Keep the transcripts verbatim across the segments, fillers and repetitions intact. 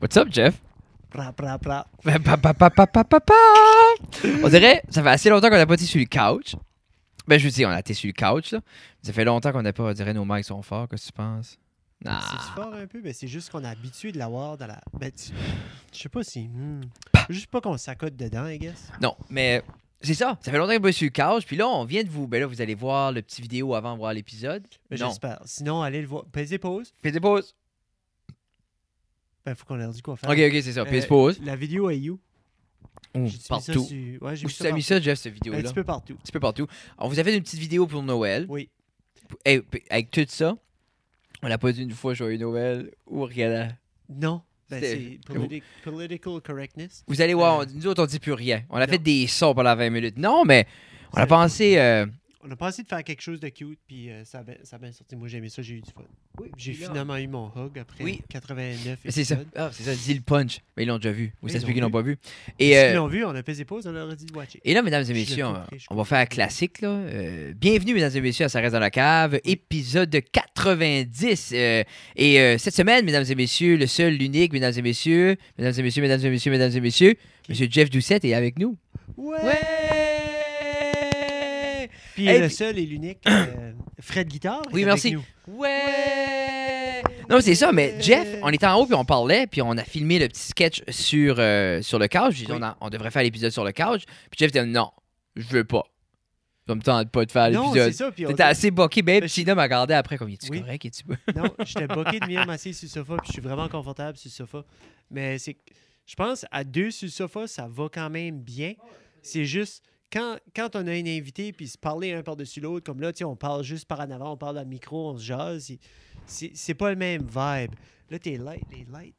What's up, Jeff? Pra, pra, pra. Pa, pa, pa, pa, pa, pa, pa, pa. On dirait, ça fait assez longtemps qu'on n'a pas été sur le couch. Ben, je veux dire, on a été sur le couch, là. Ça fait longtemps qu'on n'a pas, on dirait, nos mics sont forts. Qu'est-ce que tu penses? Nah. C'est fort un peu, mais c'est juste qu'on est habitué de l'avoir dans la. Ben, tu... Je sais pas si. Hmm. Juste pas qu'on s'accote dedans, I guess. Non, mais c'est ça. Ça fait longtemps qu'on n'est pas sur le couch. Puis là, on vient de vous. Ben là, vous allez voir le petit vidéo avant de voir l'épisode. Mais Non. j'espère. Sinon, allez le voir. Pesez pause. Fais pause. Ben, faut qu'on leur dise quoi faire. Ok, ok, c'est ça. Pèse Euh, pause. La vidéo est you. Ouh, J'ai mis ça partout. sur- Ouais, j'ai Où mis ça tu as mis partout. ça, Jeff, cette Un vidéo-là? petit peu partout. Un petit peu partout. On vous a fait une petite vidéo pour Noël. Oui. Et, puis, avec tout ça, on n'a pas dit une fois Joyeux Noël ou rien. Non. Ben, C'était- c'est politi- political correctness. Vous allez voir, Euh, on- nous autres, on dit plus rien. On a non. fait des sons pendant vingt minutes. Non, mais on a Ça- pensé... euh, On a pensé de faire quelque chose de cute, puis euh, ça, a bien, ça a bien sorti. Moi, j'ai aimé ça, j'ai eu du fun. J'ai puis là- finalement eu mon hug après Oui. quatre-vingt-neuf c'est ça. épisodes. Ah, c'est ça, dis le punch. Mais ils l'ont déjà vu. Ou Ils ça se l'ont peut qu'ils l'ont vu. pas vu. Et Et, S'ils euh, l'ont vu, on a pesé pause, on leur a dit de watcher. et là, mesdames et Je l'ai messieurs, on, compris, je on va comprends. faire un classique. Là. Euh, bienvenue, mesdames et messieurs, à Ça reste dans la cave, épisode quatre-vingt-dix. Euh, et euh, cette semaine, mesdames et messieurs, le seul, l'unique, mesdames et messieurs, mesdames et messieurs, mesdames et messieurs, mesdames et messieurs, monsieur Jeff Doucette est avec nous. Ouais! Ouais! Puis Hey, le puis- seul et l'unique, euh, Fred Guitare. Oui, est merci. avec nous. Ouais! Non, c'est ça, mais Jeff, on était en haut puis on parlait, puis on a filmé le petit sketch sur, euh, sur le couch. J'ai dit, Oui. on, a- on devrait faire l'épisode sur le couch. Puis Jeff dit, non, je veux pas. Ça me tente pas de faire Non, l'épisode. c'est ça. Puis on T'étais assez boqué, babe. Mais je- Tina m'a regardé après comme, es-tu Oui. correct? Es-tu... Non, j'étais boqué de mieux m'asseoir sur le sofa, puis je suis vraiment confortable sur le sofa. Mais c'est, je pense, à deux sur le sofa, ça va quand même bien. C'est juste, quand, quand on a un invité, puis se parler un par-dessus l'autre, comme là, tu sais, on parle juste par en avant, on parle dans le micro, on se jase, c'est, c'est, c'est pas le même vibe. Là, t'es light, t'es light.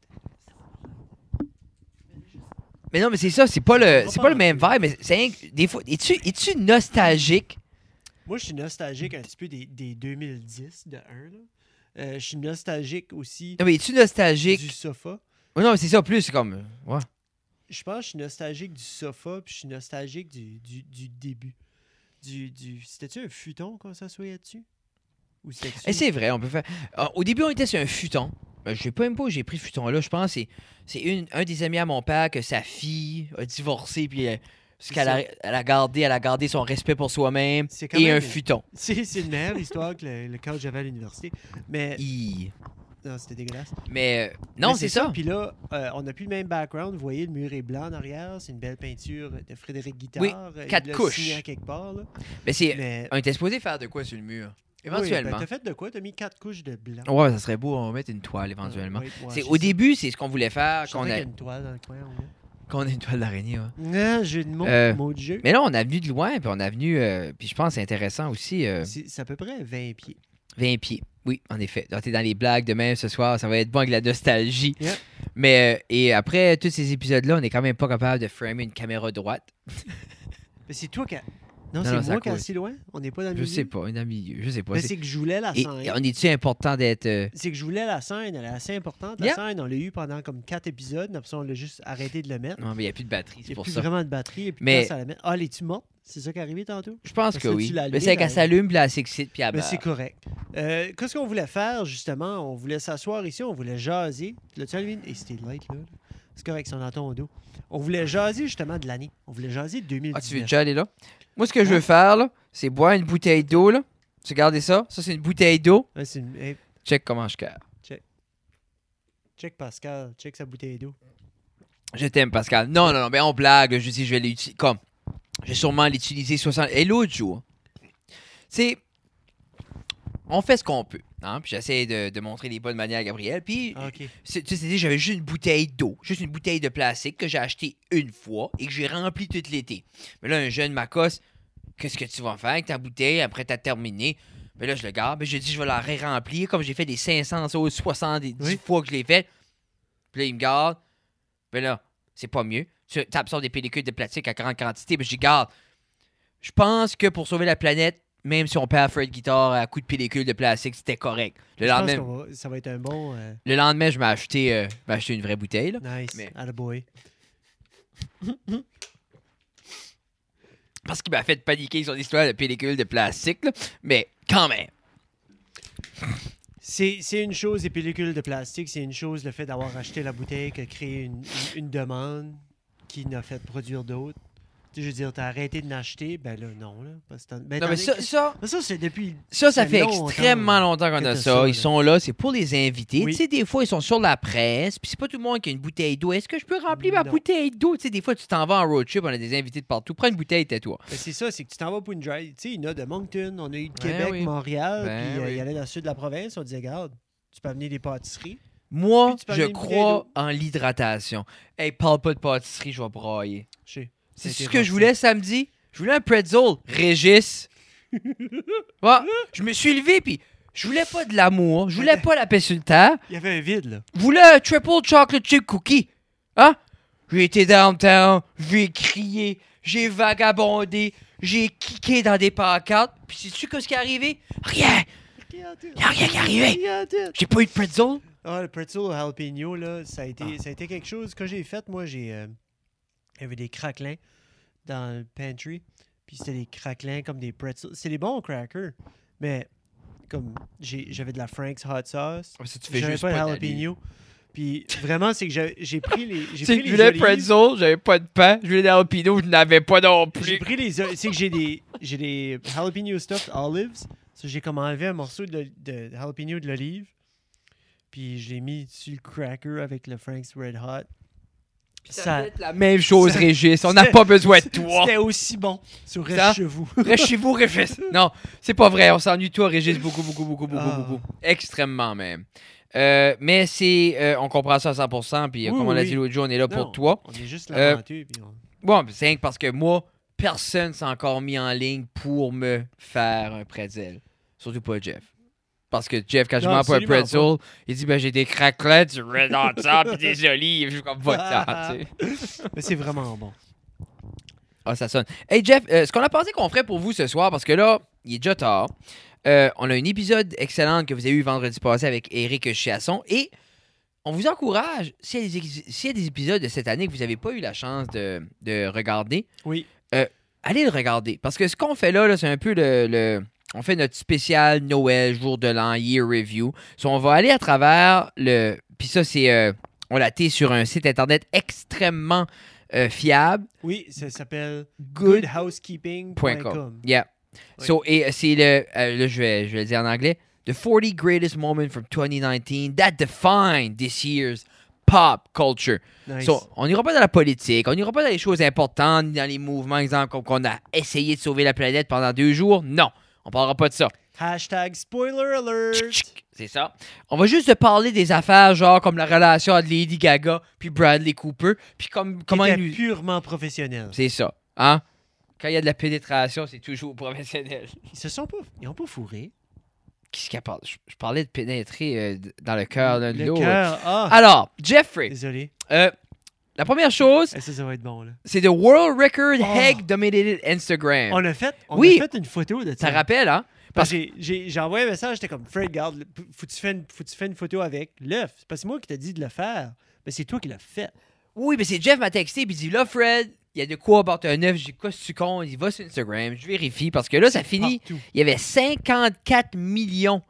Mais non, mais c'est ça, c'est pas le, va c'est pas pas le en même dessous. vibe, mais c'est rien que- des fois, es-tu, es-tu nostalgique? Moi, je suis nostalgique un petit peu des, des deux mille dix, de un, là. Euh, je suis nostalgique aussi Non, mais es-tu nostalgique? du sofa. Oh, non, mais c'est ça, plus, c'est comme, ouais. Je pense que je suis nostalgique du sofa, puis je suis nostalgique du, du, du début. Du, du... C'était-tu un futon qu'on s'assoyait dessus? Ou c'était-tu... Et c'est vrai, on peut faire. Ah, au début, on était sur un futon. Euh, Je sais pas même pas où j'ai pris ce futon-là. Je pense que c'est, c'est une, un des amis à mon père que sa fille a divorcé, puis euh, ce C'est qu'elle a, elle a gardé, elle a gardé son respect pour soi-même C'est quand et même un une- futon. C'est, c'est une meilleure histoire que le, le cas que j'avais à l'université. Mais... Hi. Non, c'était dégueulasse. Mais euh, non, Mais c'est, ça. Puis là, euh, on n'a plus le même background. Vous voyez, le mur est blanc en arrière. C'est une belle peinture de Frédéric Guitard. Oui, Euh, quatre il l'a couches. signé à quelque part, là. Mais c'est, Mais... on était supposé faire de quoi sur le mur? Oui, Éventuellement. ben, t'as fait de quoi? T'as mis quatre couches de blanc. Ouais, ça serait beau, on va mettre une toile éventuellement. Ah, oui, ouais, c'est, je au sais. début, c'est ce qu'on voulait faire Je quand on, sentais a, qu'il y a une toile dans le coin. on quand on a une toile d'araignée. Ouais. Non, jeu de mots, Euh, mot de jeu. Mais là, on a venu de loin, puis on a venu. euh, puis je pense que c'est intéressant aussi. euh, C'est, c'est à peu près vingt pieds. vingt pieds. Oui, en effet. Alors, t'es dans les blagues demain, ce soir, ça va être bon avec la nostalgie. Yeah. Mais, euh, et après tous ces épisodes-là, on est quand même pas capable de framer une caméra droite. Mais c'est toi qui a... Non, Non, c'est non, c'est à moi qui est cause. assez loin. On n'est pas dans le Je milieu. sais pas, une milieu, je sais pas. Mais C'est- c'est que je voulais la Et, scène. et on est-tu important d'être. euh, C'est que je voulais la scène. Elle est assez importante. La Yeah. scène, on l'a eu pendant comme quatre épisodes. Après ça, on l'a juste arrêté de le mettre. Non, mais il n'y a plus de batterie, Il c'est n'y a pour plus ça. vraiment de batterie. Il n'y a plus Mais- de place à la mettre. Ah, es-tu morte? C'est ça qui est arrivé tantôt? Je pense Parce que que oui. tu l'as Mais c'est qu'elle allumé, s'allume, puis elle s'excite, puis elle Mais barre. c'est correct. Euh, Qu'est-ce qu'on voulait faire, justement? On voulait s'asseoir ici, on voulait jaser. L'as-tu allumé? Et c'était light, là. C'est correct, c'est dans ton dos. On voulait jaser, justement, de l'année. On voulait jaser de deux mille dix-neuf. Ah, tu veux déjà aller là? Moi, ce que je veux Hein? faire, là, c'est boire une bouteille d'eau, là. Tu regardez ça? Ça, c'est une bouteille d'eau. Ouais, c'est une- hey, Check comment je carre. check Pascal, check sa bouteille d'eau. Je t'aime, Pascal. Non, non, non, mais on blague. Je dis, je vais l'utiliser. Comme, je vais sûrement l'utiliser soixante. Et l'autre jour, c'est. On fait ce qu'on peut. Hein? Puis j'essaie de, de montrer les bonnes manières à Gabriel. Puis, Ah, OK. c'est- tu sais, j'avais juste une bouteille d'eau. Juste une bouteille de plastique que j'ai achetée une fois et que j'ai remplie tout l'été. Mais là, un jeune m'accoste. Qu'est-ce que tu vas faire avec ta bouteille après t'as terminé? Mais là, je le garde. Mais je dis, je vais la ré-remplir comme j'ai fait des cinq cents autres soixante-dix Oui. fois que je l'ai fait. Puis là, il me garde. Mais là, c'est pas mieux. Tu absorbes des pellicules de plastique à grande quantité. Mais je dis, garde. Je pense que pour sauver la planète, même si on perd Fred Guitar à coup de pellicule de plastique, c'était correct. Le Je pense lendemain, qu'on va- ça va être un bon... euh, le lendemain, je m'ai acheté, euh, je m'ai acheté une vraie bouteille. Là. nice. Mais- Attaboy. Parce qu'il m'a fait paniquer son histoire de pellicule de plastique. Là. Mais quand même. C'est, c'est une chose, les pellicules de plastique, c'est une chose, le fait d'avoir acheté la bouteille qui a créé une, une, une demande qui n'a fait produire d'autres. Tu sais, je veux dire, t'as arrêté de l'acheter, ben là, non. Là, parce que ben, Non, mais ça, ça, mais ça, c'est depuis... ça, ça fait longtemps extrêmement longtemps qu'on que a t'as ça. ça, Ils là. sont là, c'est pour les invités. Oui. Tu sais, des fois, ils sont sur la presse, puis c'est pas tout le monde qui a une bouteille d'eau. Est-ce que je peux remplir ma Non. bouteille d'eau? Tu sais, des fois, tu t'en vas en road trip, on a des invités de partout. Prends une bouteille, tais-toi. Ben, c'est ça, c'est que tu t'en vas pour une drive. Tu sais, il y en a de Moncton, on a eu de Ben Québec, oui. Montréal, Ben puis euh, oui. il y allait dans le sud de la province, on disait, regarde, tu peux amener des pâtisseries. Moi, Puis tu peux je amener une bouteille crois d'eau. en l'hydratation. Hey, parle pas de pâtisserie, je vais brailler. Je sais. C'est Ça a été ce que je rough, voulais samedi. Je voulais un pretzel. Régis. Ouais, je me suis levé, puis je voulais pas de l'amour. Je voulais pas la paix sur le terre. Il y avait un vide, là. Je voulais un triple chocolate chip cookie. Hein? J'ai été downtown, j'ai crié, j'ai vagabondé, j'ai kické dans des pancartes. Puis sais-tu qu'est-ce qui est arrivé? Rien! Y a rien qui est arrivé! J'ai pas eu de pretzel. Ah, le pretzel au jalapeno, là, ça a été, ça a été quelque chose. Quand j'ai fait, moi, j'ai... euh, il y avait des craquelins dans le pantry. Puis c'était des craquelins comme des pretzels. C'est des bons crackers. Mais comme j'ai- j'avais de la Frank's hot sauce. Ça, tu fais J'avais juste pas de pas d'aller. jalapeno. Puis vraiment, c'est que j'ai j'ai pris les. J'ai C'est pris que je les voulais olives. pretzel, j'avais pas de pain. Je voulais des jalapenos, je n'avais pas non J'ai plus. pris les. o- C'est que j'ai des. J'ai des jalapeno stuffed olives. So, j'ai comme enlevé un morceau de, de jalapeno de l'olive. Puis je l'ai mis sur le cracker avec le Frank's Red Hot. Ça fait la même chose, ça- Régis. On n'a c'était- pas besoin de toi. C'était aussi bon sur Ça? Reste chez vous. Reste chez vous, Régis. Non, c'est pas vrai. On s'ennuie de toi, Régis, beaucoup, beaucoup, beaucoup, beaucoup, Ah. beaucoup. Extrêmement même. Euh, mais c'est... euh, on comprend ça à cent pour cent. Puis euh, Oui, comme on l'a oui. dit l'autre jour, on est là Non, pour toi. On est juste Euh, lamenteux. puis on- Bon, c'est rien que parce que moi, personne s'est encore mis en ligne pour me faire un pretzel. Surtout pas Jeff. Parce que Jeff, quand je Non, m'en pas un absolument pretzel, il dit ben j'ai des craquelets, du red hot sauce, puis des olives. Je suis comme pas de temps, tu sais. Mais c'est vraiment bon. Ah, ça sonne. Hey Jeff, euh, ce qu'on a pensé qu'on ferait pour vous ce soir, parce que là, il est déjà tard. Euh, on a un épisode excellent que vous avez eu vendredi passé avec Eric Chiasson et on vous encourage, s'il y, a des ex- s'il y a des épisodes de cette année que vous n'avez pas eu la chance de, de regarder, Oui. allez le regarder. Parce que ce qu'on fait là, là c'est un peu le, le- On fait notre spécial Noël, jour de l'an, year review. So, on va aller à travers le... Puis ça, c'est... euh, on l'a été sur un site internet extrêmement euh, fiable. Oui, ça s'appelle Good. good housekeeping Point point com. com. Yeah. Oui. So, et euh, c'est le... euh, là, je vais, je vais le dire en anglais. The forty greatest moments from twenty nineteen that define this year's pop culture. Nice. So, on n'ira pas dans la politique, on n'ira pas dans les choses importantes, ni dans les mouvements, exemple, comme qu'on a essayé de sauver la planète pendant deux jours. Non, on parlera pas de ça. Hashtag spoiler alert. Tchic, tchic, c'est ça. On va juste te parler des affaires, genre comme la relation entre Lady Gaga puis Bradley Cooper, puis comme, comment Qui il était nous... purement professionnel. C'est ça, hein? Quand il y a de la pénétration, c'est toujours professionnel. Ils se sont pas, ils ont pas fourré. Qu'est-ce qu'il parle? Je, je parlais de pénétrer euh, d- dans le cœur l'un de Le l'autre. cœur. Ah, Alors, Jeffrey, désolé. euh, la première chose, Eh, Ça, ça va être bon là. c'est The World Record Oh. Heg Dominated Instagram. On a fait, on Oui. a fait une photo de ça. Ça rappelle, hein? Parce que j'ai- j'ai j'ai envoyé un message, j'étais comme Fred, regarde, le- faut que tu fasses une, faut que tu fasses une photo avec l'œuf. C'est pas c'est moi qui t'ai dit de le faire, mais c'est toi qui l'as fait. Oui, mais c'est Jeff m'a texté puis il dit là, Fred, il y a de quoi aborder un œuf. J'ai dit quoi, si tu comptes? Il va sur Instagram, je vérifie parce que là, ça C'est finit. partout. Il y avait cinquante-quatre millions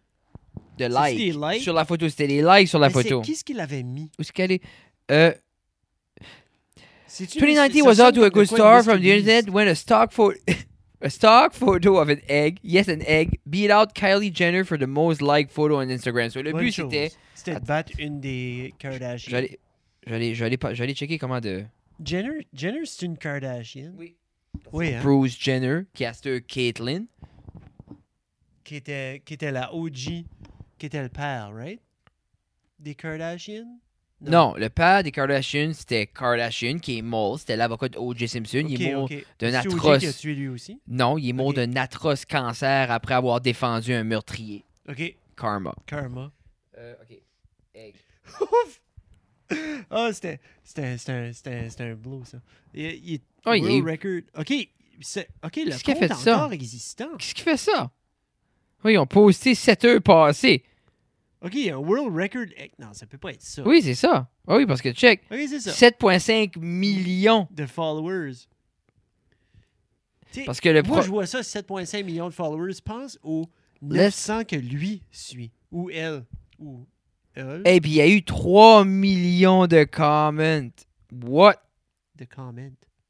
de C'est likes, des likes? sur la photo. C'était des likes sur la Mais c'est- photo. Qui est-ce qui l'avait mis? Où est-ce qu'elle est? Euh, C'est-tu- twenty nineteen ça was out sonne to a comme de good quoi start de from the Mister internet Beast. when a stock photo. A stock photo of an egg, yes, an egg, beat out Kylie Jenner for the most liked photo on Instagram. So, le Bonne but, chose. c'était. C'était de battre une des Kardashians. J'allais, j'allais, j'allais, pas- j'allais checker comment de. Jenner, Jenner c'est une Kardashian. Oui. Oui, hein? Bruce Jenner, caster Caitlyn. Qui était, qui était la O G, qui était le père, right? Des Kardashians? Non. le père des Kardashians, c'était Kardashian, qui est mort. C'était l'avocat de O J Simpson. Ok, il est mort ok. d'un C'est O J atroce. qui a tué lui aussi? Non, il est mort Ok. d'un atroce cancer après avoir défendu un meurtrier. Ok, Karma. Karma. Euh, ok. Egg. Ah, c'était c'était c'était un, c'était un, c'était un blow, ça. Il, il, Oh, il World est- Record. OK, c'est- OK, le Qu'est-ce qui a compte fait est ça? encore existant. Qu'est-ce qui fait ça? Oui, ils ont posté sept heures passées. OK, il y a un World Record. eh, Non, ça peut pas être ça. Oui, c'est ça. Ah oui, parce que check. OK, c'est ça. sept virgule cinq millions. De followers. Tu sais, Parce que le moi, pro- je vois ça, sept virgule cinq millions de followers. Pense aux neuf cents que lui suit. Ou Ou elle. Ou elle. Et puis il y a eu trois millions de comments. What? De comment.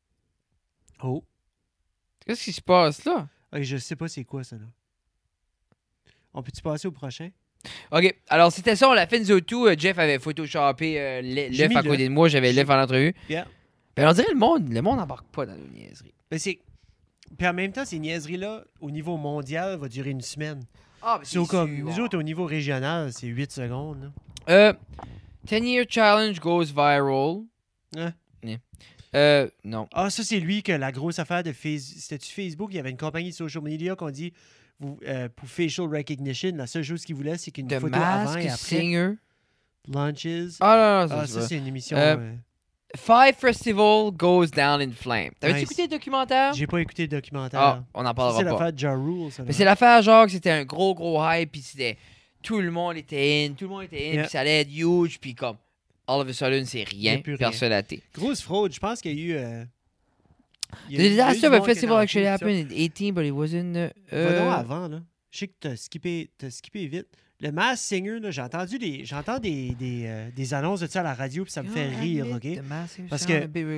Oh. Qu'est-ce qui se passe là? Ok, je sais pas c'est quoi ça, là. On peut-tu passer au prochain? OK. Alors, c'était ça. On l'a fait nous autres tout. Euh, Jeff avait photoshopé euh, l'œuf J'ai mis à côté l'œuf. de moi. J'avais J'ai- l'œuf en entrevue. Yeah. Ben, on dirait le monde. Le monde n'embarque pas dans nos niaiseries. Mais c'est... Puis en même temps, ces niaiseries-là, au niveau mondial, va durer une semaine. Ah, C'est comme nous autres, au niveau régional, c'est huit secondes. Là. Euh, ten-year challenge goes viral. Hein? Yeah. Euh, non. Ah, ça, c'est lui que la grosse affaire de Facebook. C'était-tu Facebook? Il y avait une compagnie de social media qu'on dit vous, euh, pour facial recognition, la seule chose qu'il voulait, c'est qu'une The photo avant Masked et après. Singer. Launches. Ah, non, non, Ah, ça, ça, c'est c'est une émission. Euh, euh, Five Festival goes down in flame. T'avais-tu Nice. écouté le documentaire? J'ai pas écouté le documentaire. Ah, on en Ça, parlera c'est pas. l'affaire de Ja Rule, ça. Mais là. c'est l'affaire, genre, que c'était un gros, gros hype, puis c'était... Tout le monde était in, tout le monde était in, Yeah. puis ça allait être huge, puis comme... All of a sudden, c'est Il y rien, a plus rien. personne n'a été. Grosse fraude. Je pense qu'il y a eu. Euh... il y The a eu- il y a eu disaster du of a monde qui festival était actually en fou, ça. happened in eighteen, but it wasn't... Uh, Va donc uh, avant, là. Je sais que t'as skippé, t'as skippé vite. Le Masked Singer, là, j'ai entendu des, j'entends des, des, euh, des annonces de ça à la radio, puis ça me fait rire, OK? Parce que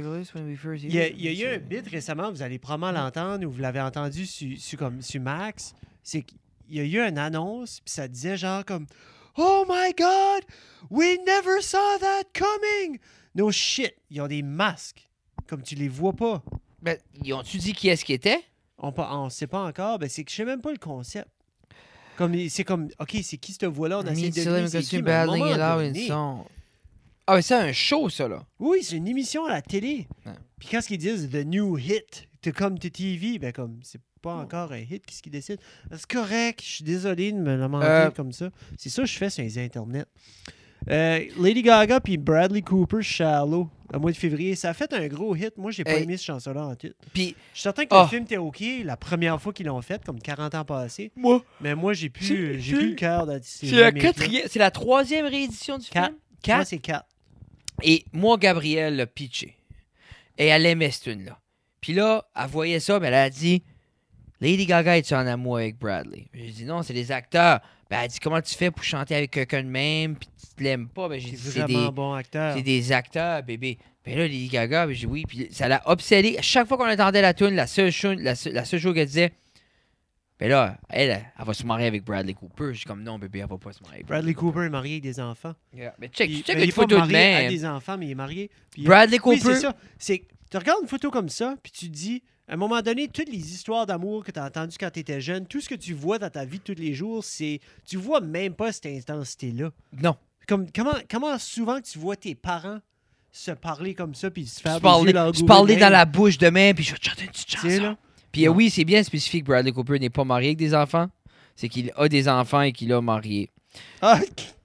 Il y, a, il y a eu un bit récemment, vous allez probablement l'entendre, ou vous l'avez entendu sur, sur, comme, sur Max, c'est qu'il y a eu une annonce, puis ça disait genre comme « Oh my God! We never saw that coming! » No shit! Ils ont des masques, comme tu les vois pas. Ben, ils ont-tu dit qui est-ce qui était? On ne sait pas encore, ben c'est que je sais même pas le concept. Comme, c'est comme, OK, c'est qui cette voix-là? On a essayé de deviner c'est qui, mais à un moment donné- Ah, mais c'est un show, ça, là. Oui, c'est une émission à la télé. Ouais. Puis quand ils disent « The new hit to come to T V », ben comme, c'est pas encore un hit, qu'est-ce qu'ils décident? C'est correct, je suis désolé de me lamenter Euh. comme ça. C'est ça que je fais sur les internets. Euh, Lady Gaga puis Bradley Cooper, Shallow, au mois de février, ça a fait un gros hit. Moi, j'ai pas Hey. aimé ce chanson-là en tout. Puis, Je suis certain que Oh. le film était OK la première fois qu'ils l'ont fait, comme quarante ans passés. moi, Mais moi, j'ai C'est- plus, j'ai c'est- plus le cœur de ces c'est la remakes-là. quatrième... C'est la troisième réédition du Quatre. film? Moi, Quatre? c'est quatre. Et moi, Gabrielle l'a pitché. Et elle aimait cette tune-là. Puis là, elle voyait ça, mais elle a dit Lady Gaga est en amour avec Bradley? J'ai dit non, c'est les acteurs. Ben, elle dit comment tu fais pour chanter avec quelqu'un de même, puis tu l'aimes pas? Ben, j'ai C'est dit c'est vraiment des, bon acteur. c'est des acteurs, bébé. Ben là, Lady Gaga, ben, j'ai dit oui. Puis ça l'a obsédé. À chaque fois qu'on entendait la tune, la seule chose, la, seule- la seule chose qu'elle disait, ben là, elle, elle va se marier avec Bradley Cooper. J'ai comme non, bébé, elle va pas se marier avec Bradley Cooper est marié avec des enfants. Yeah. Mais check, Il, check ben, il une est pas photo de marié à même. des enfants, mais il est marié. Puis, Bradley oui, Cooper. c'est ça. C'est, tu regardes une photo comme ça, puis tu te dis, à un moment donné, toutes les histoires d'amour que tu as entendues quand tu étais jeune, tout ce que tu vois dans ta vie de tous les jours, c'est, tu vois même pas cette intensité-là. Non. Comme, comment, comment souvent tu vois tes parents se parler comme ça, puis se faire Se des parler, yeux dans le se Google parler Game. dans la bouche de même, puis je vais te chanter une petite Tu sais, chanson. là? Puis euh, Non. oui, c'est bien spécifique que Bradley Cooper n'est pas marié avec des enfants. C'est qu'il a des enfants et qu'il a marié. Ah,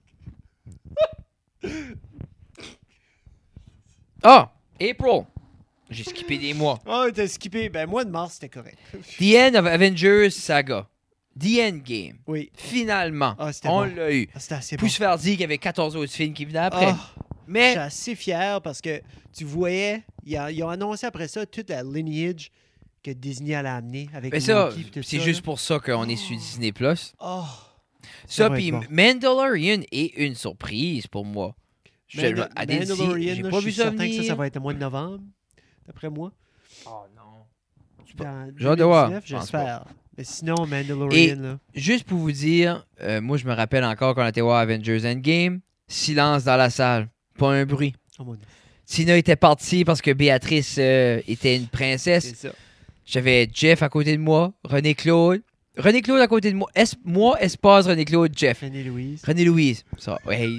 Ah! April! J'ai skippé des mois. oh, t'as skippé. Ben, mois de mars, c'était correct. The End of Avengers Saga. The Endgame. Oui. Finalement, Ah, c'était on bon. l'a eu. Ah, c'était assez bon. Puis se faire dire qu'il y avait quatorze autres films qui venaient après. Ah. Je Mais suis assez fier parce que tu voyais, ils, a- ils ont annoncé après ça toute la lineage que Disney allait amener avec mais ça, Loki, puis tout c'est ça, juste là. pour ça qu'on est sur Disney Plus. Oh, Ça, va puis être bon. Mandalorian est une surprise pour moi. Je- Mandal- à des- Mandalorian, j'ai là, pas je vu suis ça certain que ça, venir. ça va être au mois de novembre, d'après moi. Oh non. Dans J'ai hâte de voir. deux mille dix-neuf, Je pense j'espère. Mais sinon, Mandalorian, là. Juste pour vous dire, euh, moi je me rappelle encore quand on était voir Avengers Endgame, silence dans la salle, pas un bruit. Oh mon Dieu. Tina était partie parce que Béatrice euh, était une princesse. C'est ça. J'avais Jeff à côté de moi, René Claude. René Claude à côté de moi. Es- moi, Espace, René Claude, Jeff. Fanny Louise. René Louise. Ça, ouais.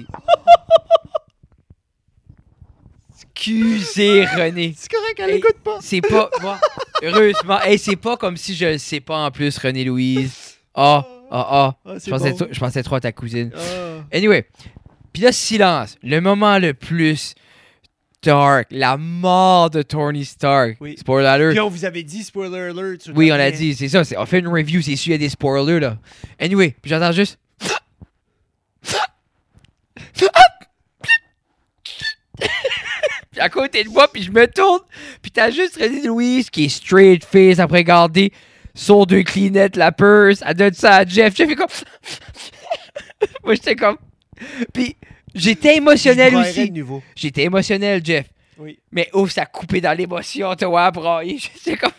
Excusez René. C'est correct, elle Hey, écoute pas. C'est pas. Moi, heureusement. Hey, c'est pas comme si je le sais pas en plus, René Louise. Ah, ah, ah. Ah, Je c'est pensais, bon. trop- je pensais trop à ta cousine. Ah. Anyway. Puis là, silence. Le moment le plus dark. La mort de Tony Stark. Oui. Spoiler alert. Puis on vous avait dit spoiler alert. sur Oui, le on l'a dernier. dit. C'est ça. c'est- On fait une review. C'est sûr, il y a des spoilers, là. Anyway. Puis j'entends juste. Puis à côté de moi, puis je me tourne, puis t'as juste René Louise qui est straight face après garder son deux clinettes, la purse, elle donne ça à Jeff. Jeff est comme... Moi, j'étais comme... Puis, j'étais Je émotionnel braillerais aussi. de nouveau. J'étais émotionnel, Jeff. Oui. Mais ouf, ça a coupé dans l'émotion, toi, à brailler. J'étais comme...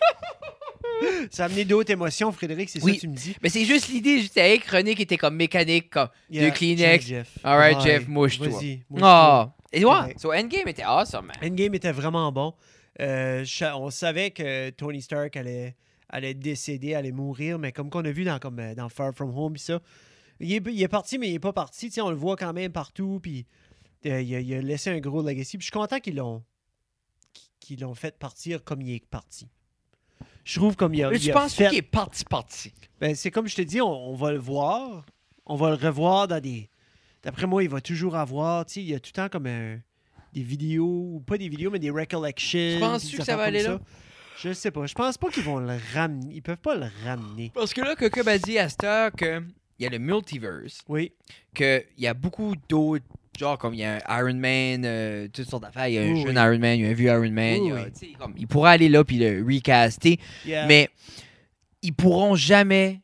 Ça a amené d'autres émotions, Frédéric, c'est Oui. ça que tu me dis. Mais c'est juste l'idée, j'étais hey, Chronique était comme mécanique, comme Yeah, deux Kleenex. tiens, Jeff. All right, Ouais, Jeff, mouche-toi. Vas-y, mouche-toi. Oh! Et ouais, Correct. so Endgame était awesome, man. Endgame était vraiment bon. Euh, je- on savait que Tony Stark allait, allait décéder, allait mourir, mais comme qu'on a vu dans, comme, euh, dans Far From Home, pis ça, il est, il est parti, mais il est pas parti. Tu sais, on le voit quand même partout, puis euh, il, a, il a laissé un gros legacy. Puis je suis content qu'ils l'ont qu'ils l'ont fait partir comme il est parti. Je trouve comme il a, Mais il tu a penses fait... pas qu'il est parti, parti? Ben, c'est comme je te dis, on, on va le voir. On va le revoir dans des... D'après moi, il va toujours avoir... Tu sais, il y a tout le temps comme un- des vidéos, ou pas des vidéos, mais des recollections. Tu penses-tu des que ça affaires va comme aller là? Je sais pas. Je pense pas qu'ils vont le ramener. Ils peuvent pas le ramener. Parce que là, quelqu'un m'a dit à cette heure qu'il y a le multiverse, Oui. qu'il y a beaucoup d'autres, genre comme il y a un Iron Man, euh, toutes sortes d'affaires. Il y a un Oui, jeune oui. Iron Man, il y a un vieux Iron Man. Oui, il, y a- oui. tu sais, comme, il pourra aller là puis le recaster, Yeah. mais ils pourront jamais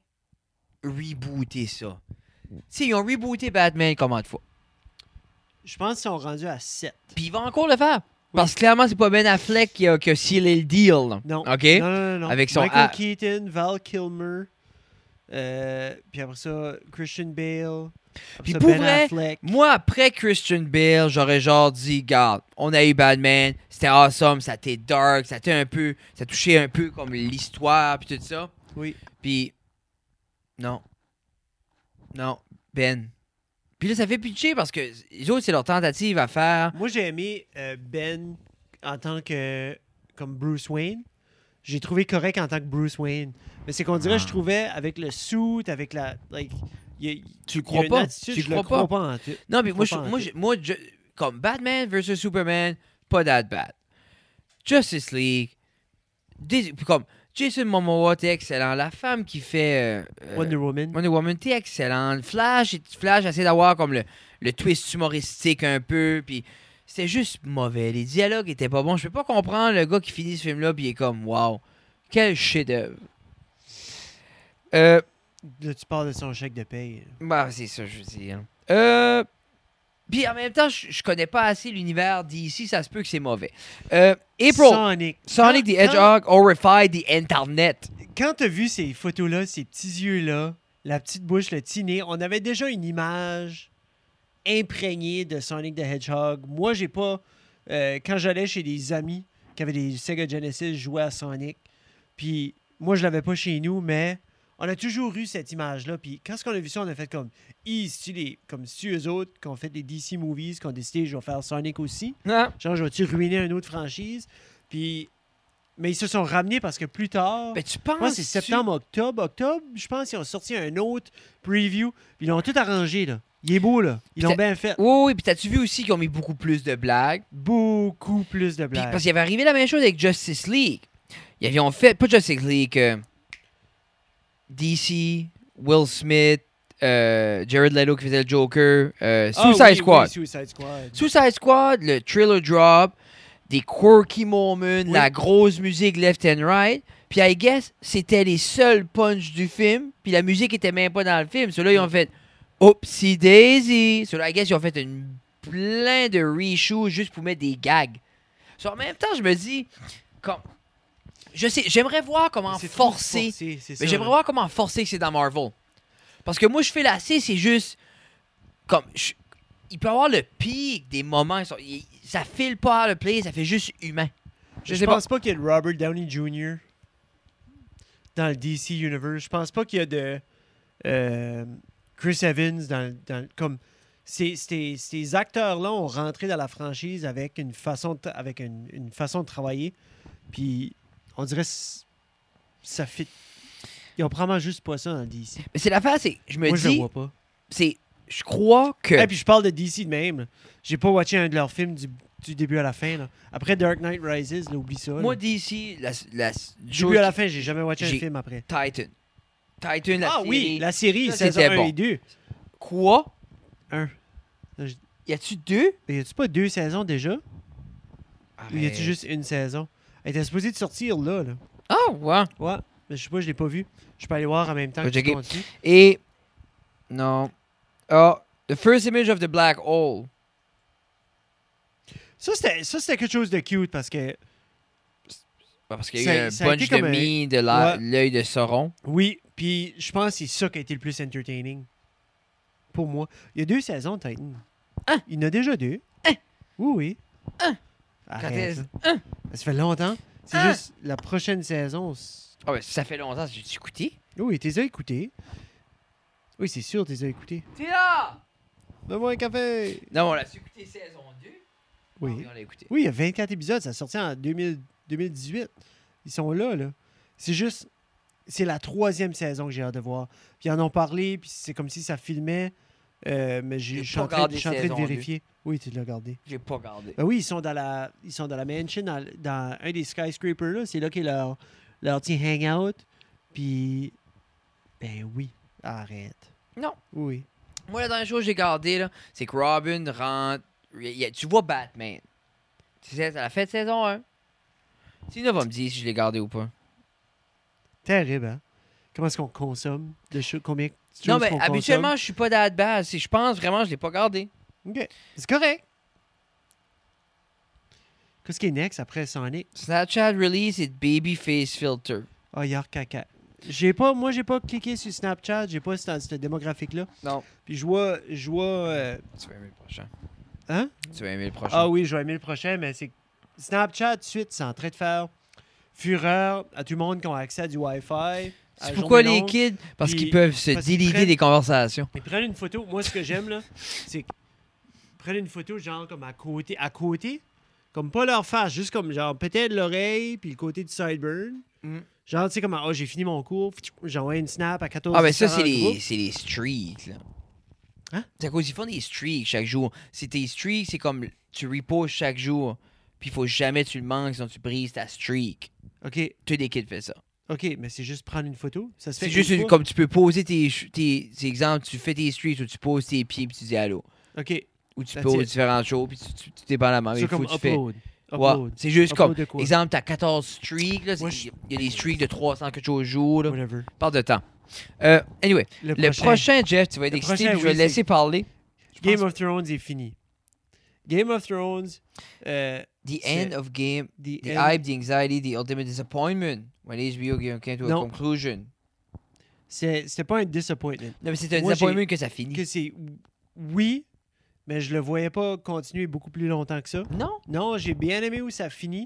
rebooter ça. Tu sais, ils ont rebooté Batman combien de fois? Je pense qu'ils sont rendus à sept. Puis ils vont encore le faire. Parce que clairement, c'est pas Ben Affleck qui a, qui a scellé le deal. là. Non. OK? Non, non, non, non. Avec son Michael A- Keaton, Val Kilmer, euh, puis après ça, Christian Bale, après Puis ça, pour Ben vrai, Affleck. Moi, après Christian Bale, j'aurais genre dit, garde, on a eu Batman, c'était awesome, ça était dark, ça était un peu, ça touchait un peu comme l'histoire puis tout ça. Oui. Puis, non. Non, Ben. Puis là, ça fait pitcher parce que les autres, c'est leur tentative à faire. Moi, j'ai aimé euh, Ben en tant que comme Bruce Wayne. J'ai trouvé correct en tant que Bruce Wayne. Mais c'est qu'on dirait, Ah. je trouvais, avec le suit, avec la... Like, il y a- Tu le il y a crois une pas? attitude, Tu je le le crois crois pas? pas en tout. Non, mais Je moi, crois je, pas en moi, tout. je- moi je- comme Batman versus Superman, pas that bad. Justice League, des- puis comme Jason Momoa, t'es excellent. La femme qui fait euh, Wonder Woman. Wonder Woman, t'es excellente. Flash, Flash essaie d'avoir comme le, le twist humoristique un peu, puis c'était juste mauvais. Les dialogues étaient pas bons. Je peux pas comprendre le gars qui finit ce film-là, puis il est comme, wow, quel chef-d'œuvre. Euh, Là, tu parles de son chèque de paye. bah, c'est ça, je veux dire. Euh. Puis en même temps, je, je connais pas assez l'univers d'ici, ça se peut que c'est mauvais. Euh, April, Sonic. Sonic Quand- the Hedgehog horrified the Internet. Quand t'as vu ces photos-là, ces petits yeux-là, la petite bouche, le petit nez, on avait déjà une image imprégnée de Sonic the Hedgehog. Moi, j'ai pas... euh, quand j'allais chez des amis qui avaient des Sega Genesis, je jouais à Sonic. Puis moi, je l'avais pas chez nous, mais on a toujours eu cette image-là. Puis quand on a vu ça, on a fait comme... Hi, c'est-tu les- comme si eux autres qui ont fait des D C movies, qui ont décidé je vais faire Sonic aussi. Ah. Genre, je vais-tu ruiner une autre franchise? Puis... Mais ils se sont ramenés parce que plus tard... Ben, tu penses. Moi, c'est septembre, octobre. Octobre, je pense qu'ils ont sorti un autre preview. Puis ils l'ont tout arrangé, là. Il est beau, là. Ils l'ont Puis bien fait. Oui, oui, puis t'as-tu vu aussi qu'ils ont mis beaucoup plus de blagues? Beaucoup plus de Puis, blagues. parce qu'il avait arrivé la même chose avec Justice League. Ils avaient fait, pas Justice League, euh, D C, Will Smith, euh, Jared Leto qui faisait le Joker, euh, Ah, Suicide oui, Squad. oui, Suicide Squad. Suicide Squad, le thriller drop, des quirky moments, la grosse musique left and right. Puis I guess, c'était les seuls punchs du film. Puis la musique était même pas dans le film. Ceux-là, ils ont fait Oopsie Daisy. Ceux-là, I guess, ils ont fait une, plein de reshoots juste pour mettre des gags. So, en même temps, je me dis, comme, je sais, j'aimerais voir comment C'est trop forcer. forcé, c'est ça, Mais j'aimerais là. voir comment forcer que c'est dans Marvel. Parce que moi, je fais la C, c'est juste comme. je- il peut y avoir le pic des moments. ils sont- il- ça file pas le play, ça fait juste humain. Je Je, sais pas. pense pas, qu'il y ait de Robert Downey junior dans le D C Universe. Je pense pas qu'il y a de euh, Chris Evans dans, le- dans le- comme ces, ces, ces acteurs-là ont rentré dans la franchise avec une façon de, tra- avec une, une façon de travailler. Puis on dirait que ça fit. Ils ont probablement juste pas ça dans le D C. Mais c'est l'affaire, c'est. Je me Moi, je le dis. vois pas. C'est. Je crois que. Et puis je parle de D C de même. là. J'ai pas watché un de leurs films du, du début à la fin. là. Après Dark Knight Rises, là, oublie ça. là. moi, d'ici, la, la du chose début à la fin, j'ai jamais watché un j'ai- film après. Titan. Titan, la Ah série. oui, la série, Ça, saison c'était un bon. et deux. Quoi? un. Y a-tu deux? Mais y a-tu pas deux saisons déjà? Ou y a-tu Arrête. juste une saison? Elle était supposée de sortir là, là. Ah, ouais. Ouais, mais je sais pas, je l'ai pas vu. Je peux aller voir en même temps Faut que tu checker. continues. Et. Non. Ah, The first image of the black hole. Ça, c'était, ça, c'était quelque chose de cute parce que. Parce qu'il y Ça- a eu un ça a été bunch de comme un- mie de la- Ouais. l'œil de Sauron. Oui, puis je pense que c'est ça qui a été le plus entertaining. Pour moi. Il y a deux saisons, Titan. Hein? Il y en a déjà deux. Hein? Oui, oui. Hein? Arrête, Quand est-ce- là. Hein? Ça fait longtemps. C'est Hein? juste la prochaine saison. c'est- Ah ouais, ça fait longtemps que j'ai écouté. Oui, t'es as écouté. Oui, c'est sûr, t'es as écouté. T'es là! Donne-moi un café. Non, on l'a écouté saison deux. Oui. on l'a écouté. Oui, il y a vingt-quatre épisodes. Ça a sorti en deux mille, deux mille dix-huit. Ils sont là, là. C'est juste... C'est la troisième saison que j'ai hâte de voir. Puis ils en ont parlé, puis c'est comme si ça filmait. euh, mais j'ai- J'ai je suis pas en train, regardé je suis en train de saison deux. vérifier. Oui, tu l'as regardé. J'ai pas regardé. Ben oui, ils sont dans la, ils sont dans la mansion, dans, dans un des skyscrapers, là. C'est là qu'est leur, leur petit hangout. Puis... Ben oui. Arrête. Non. Oui. Moi, la dernière chose que j'ai gardé, là, c'est que Robin rentre. il y a- Tu vois Batman. Tu sais, à la fin de saison un. Sinon, va me dire si je l'ai gardé ou pas. Terrible, hein? Comment est-ce qu'on consomme de choses? Combien de choses Non, mais qu'on habituellement, je suis pas that bad. Si je pense vraiment, je l'ai pas gardé. consomme? OK. C'est correct. Qu'est-ce qui est next après Sonic? Snapchat release it Babyface filter. Ah, Yark caca. J'ai pas, moi, j'ai pas cliqué sur Snapchat. J'ai pas dans cette démographique-là. Non. Puis je vois... Je vois euh, Tu vas aimer le prochain. Hein? Tu vas aimer le prochain. Ah oui, je vais aimer le prochain, mais c'est... Snapchat, tout de suite, c'est en train de faire fureur à tout le monde qui a accès à du Wi-Fi. à C'est la pourquoi journée les longue. kids? Parce puis- qu'ils peuvent se parce qu'ils déliter prennent- des conversations. Ils prennent une photo. Moi, ce que j'aime, là, c'est qu'ils prennent une photo, genre, comme à côté. À côté. Comme pas leur face, juste comme, genre, peut-être l'oreille, puis le côté du sideburn. Mm. Genre, tu sais, comme, oh, j'ai fini mon cours, j'envoie une snap à quatorze Ah, ben ça, c'est différents les, groupes. c'est les streaks, là. Hein? C'est à cause qu'ils font des streaks chaque jour. C'est tes streaks, c'est comme tu reposes chaque jour. Puis il faut jamais que tu le manques, sinon tu brises ta streak. OK, Tous les kids font ça. OK, mais c'est juste prendre une photo. Ça se fait C'est une juste fois? comme tu peux poser tes, ch- tes. C'est exemple, tu fais tes streaks ou tu poses tes pieds puis tu dis allô. OK, Ou tu That's poses it. différentes choses puis tu, tu, tu dépendamment. Mais c'est il faut comme que tu fais. upload. Ouais, Upload. c'est juste Upload comme. de quoi? Exemple, t'as quatorze streaks, là. Moi, c'est- je- Il y a des streaks de trois cents quelque chose jours, là. Whatever. Parle de temps. Euh, anyway, Le le prochain, Jeff, tu vas être Le excité prochain, puis je vais oui, le laisser parler. Je Game pense- of Thrones est fini. Game of Thrones, euh, The c'est- end of game. the The end- hype, the anxiety, the ultimate disappointment. When H B O came to a Non. conclusion. c'est- c'était pas un disappointment. Non, mais c'est un Moi, disappointment que ça finit. Que c'est oui, mais je le voyais pas continuer beaucoup plus longtemps que ça. Non? Non, j'ai bien aimé où ça finit.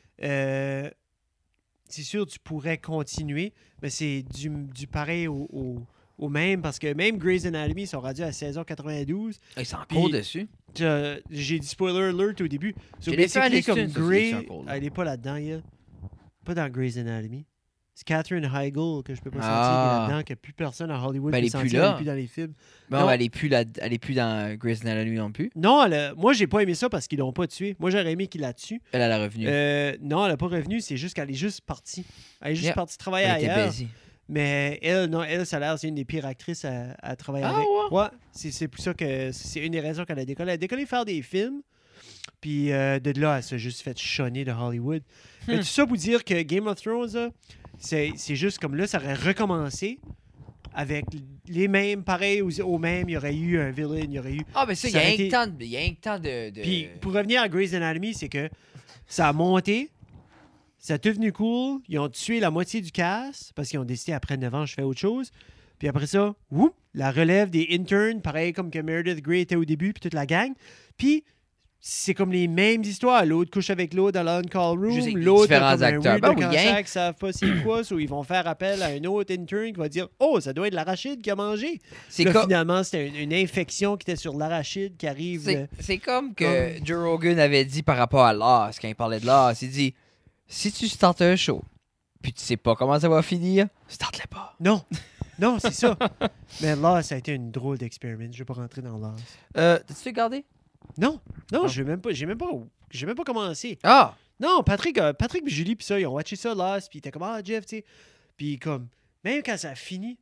Euh, c'est sûr, tu pourrais continuer, mais c'est du, du pareil au, au- au même, parce que même Grey's Anatomy, ils sont rendus à saison quatre-vingt-douze. Ils sont Puis- encore dessus. Je- J'ai dit spoiler alert au début. So J'ai laissé basically, Aniston, comme ça, c'est Grey, encore là. elle est pas là-dedans, elle. Pas dans Grey's Anatomy. C'est Catherine Heigl que je peux pas Ah. sentir qui est là-dedans, que plus personne à Hollywood Ben, elle peut est plus sentir, là. elle est plus dans les films. Bon, Non. elle est plus là, elle est plus dans Grey's Anatomy non plus. Non, elle a- moi, j'ai pas aimé ça parce qu'ils l'ont pas tué. Moi, j'aurais aimé qu'il la tue. Elle a la revenue. Euh, non, elle a pas revenu, c'est juste qu'elle est juste partie. Elle est juste Yeah. partie travailler elle était ailleurs. baisée. Mais elle, non, elle, ça a l'air, c'est une des pires actrices à, à travailler Ah avec. ouais? Ouais, c'est, c'est pour ça que c'est une des raisons qu'elle a décollé. Elle a décollé faire des films, puis euh, de là, elle s'est juste fait chonner de Hollywood. Mais Hmm. tout ça pour dire que Game of Thrones, là, c'est, c'est juste comme là, ça aurait recommencé avec les mêmes, pareil, aux, aux mêmes, il y aurait eu un villain, il y aurait eu... Ah, ben ça, il y Ça a aurait un été- temps de. Il y a un temps de. de- Puis pour revenir à Grey's Anatomy, c'est que ça a monté, ça a devenu cool, ils ont tué la moitié du cast parce qu'ils ont décidé après neuf ans, je fais autre chose. Puis après ça, whoop, la relève des interns, pareil comme que Meredith Grey était au début, puis toute la gang. Puis c'est comme les mêmes histoires. L'autre couche avec l'autre dans l'on-call room, Juste avec l'autre a différents comme un acteurs. weird Ben de oui, cancer hein. qui savent pas c'est quoi, so ils vont faire appel à un autre intern qui va dire « Oh, ça doit être l'arachide qui a mangé. » C'est Là, comme. finalement, c'était une, une infection qui était sur l'arachide qui arrive... C'est de- c'est comme que Joe Rogan avait dit par rapport à Lost, quand il parlait de Lost. Il dit si tu startes un show, puis tu sais pas comment ça va finir, starte-le pas. Non, non, c'est ça. Mais là, ça a été une drôle d'expérience. Je vais pas rentrer dans l'as. Euh, t'as-tu regardé? Non, non, Non. je vais même pas, j'ai même pas, j'ai même pas commencé. Ah! Non, Patrick, euh, Patrick et Julie puis ça, ils ont watché ça Lost, puis ils étaient comme ah Jeff, tu sais, puis comme même quand ça a fini,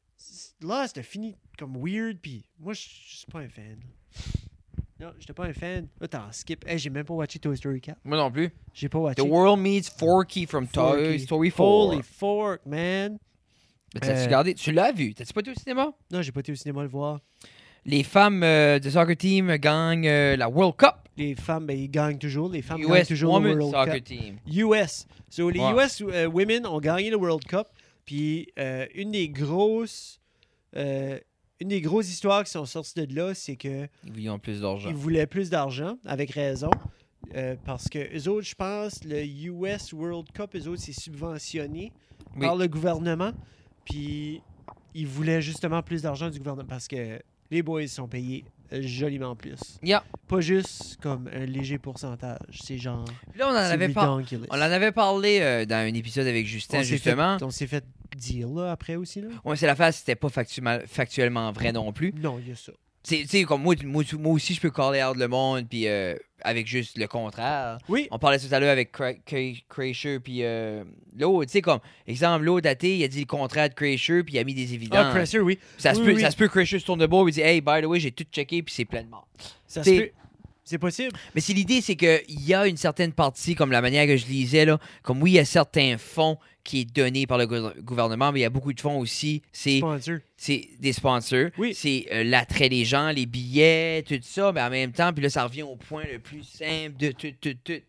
c- Lost a fini comme weird, puis moi je je suis pas un fan. Non, j'étais pas un fan. Là, t'en skip. Hey, j'ai même pas watché Toy Story quatre. Moi non plus. J'ai pas watché. The world meets Forky from Toy Forky. Story four. Holy fork, man. Mais t'as-tu Euh, regardé? Tu l'as vu? T'as-tu pas été au cinéma? Non, j'ai pas été au cinéma le voir. Les femmes euh, de soccer team gagnent euh, la World Cup. Les femmes, ben, ils gagnent toujours. Les femmes U gagnent S toujours le Women's World Soccer Cup. Team. U S. So, les Ouais. U S euh, Women ont gagné le World Cup. Puis, euh, une des grosses... euh, une des grosses histoires qui sont sorties de là, c'est que Ils ont plus d'argent. ils voulaient plus d'argent, avec raison. Euh, parce que eux autres, je pense, le U S World Cup, eux autres, c'est subventionné Oui. par le gouvernement. Puis, ils voulaient justement plus d'argent du gouvernement parce que les boys sont payés euh, joliment plus. Yeah. Pas juste comme un léger pourcentage. C'est genre. Puis là, on en, c'est avait par- ridiculous. on en avait parlé euh, dans un épisode avec Justin, On s'est justement. fait- On s'est fait dire là après aussi. Là. Ouais, c'est l'affaire, c'était pas factuellement, factuellement vrai non plus. Non, il y a ça. Tu sais, comme moi, moi, moi aussi, je peux caller out le monde, puis euh, avec juste le contraire. Oui. On parlait tout à l'heure avec Cra- Cra- Crasher, puis euh, l'autre, tu sais, comme, exemple, l'autre daté, il a dit le contraire de Crasher, puis il a mis des évidences. Ah, Crasher, oui. ça, se oui, peut, oui. ça se peut que Crasher se tourne de bord et dit, hey, by the way, j'ai tout checké, puis c'est plein de morts. Ça se T'sais- peut. C'est possible. Mais c'est l'idée, c'est qu'il y a une certaine partie, comme la manière que je lisais, là, comme oui, il y a certains fonds qui est donné par le gou- gouvernement, mais il y a beaucoup de fonds aussi. C'est Sponsor. c'est des sponsors. Oui. C'est euh, l'attrait des gens, les billets, tout ça, mais en même temps, puis là, ça revient au point le plus simple de tout, tout, tout.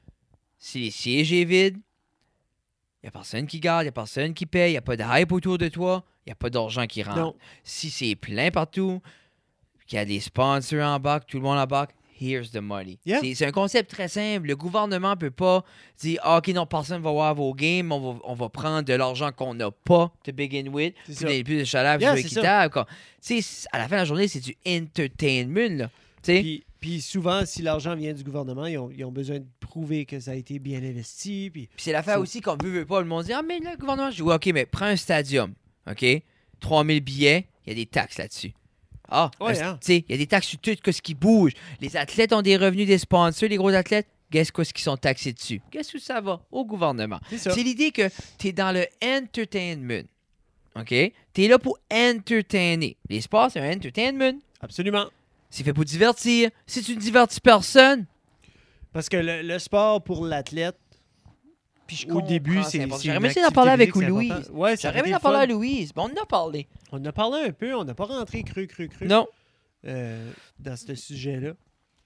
Si les sièges sont vides, il n'y a personne qui garde, il n'y a personne qui paye, il n'y a pas de hype autour de toi, il n'y a pas d'argent qui rentre. Non. Si c'est plein partout, qu'il y a des sponsors en bas, que tout le monde en bas, here's the money. Yeah. C'est, c'est un concept très simple. Le gouvernement peut pas dire ah, OK, non, personne va voir vos games, on va, on va prendre de l'argent qu'on n'a pas to begin with, C'est puis ça. donner plus de chaleur, puis Yeah, c'est c'est ça. équitable. quoi. Tu sais, à la fin de la journée, c'est du entertainment. Là. Tu sais. Puis, puis souvent, si l'argent vient du gouvernement, ils ont, ils ont besoin de prouver que ça a été bien investi. Puis Puis c'est l'affaire So- aussi qu'on veut, veut pas. Le monde dit ah, mais là, le gouvernement, je dis ouais, OK, mais prends un stadium. OK? trois mille billets, il y a des taxes là-dessus. Ah, Ouais, un- hein. tu sais, il y a des taxes sur tout ce qui bouge. Les athlètes ont des revenus des sponsors, les gros athlètes. Guess quoi ce qu'ils sont taxés dessus? Qu'est-ce que ça va? Au gouvernement. c'est ça. C'est l'idée que tu es dans le entertainment. OK? Tu es là pour entertainer. Les sports, c'est un entertainment. Absolument. C'est fait pour divertir. Si tu ne divertis personne, Parce que le, le sport pour l'athlète, puis je au début, comprends, c'est. important. c'est J'aurais une aimé ça d'en parler avec activité physique, Louise. c'est important. Ouais, ça J'aurais aurait aimé été d'en parler à fun. Louise. Mais on en a parlé. On en a parlé un peu, on n'a pas rentré cru, cru, cru Non, euh, dans ce sujet-là.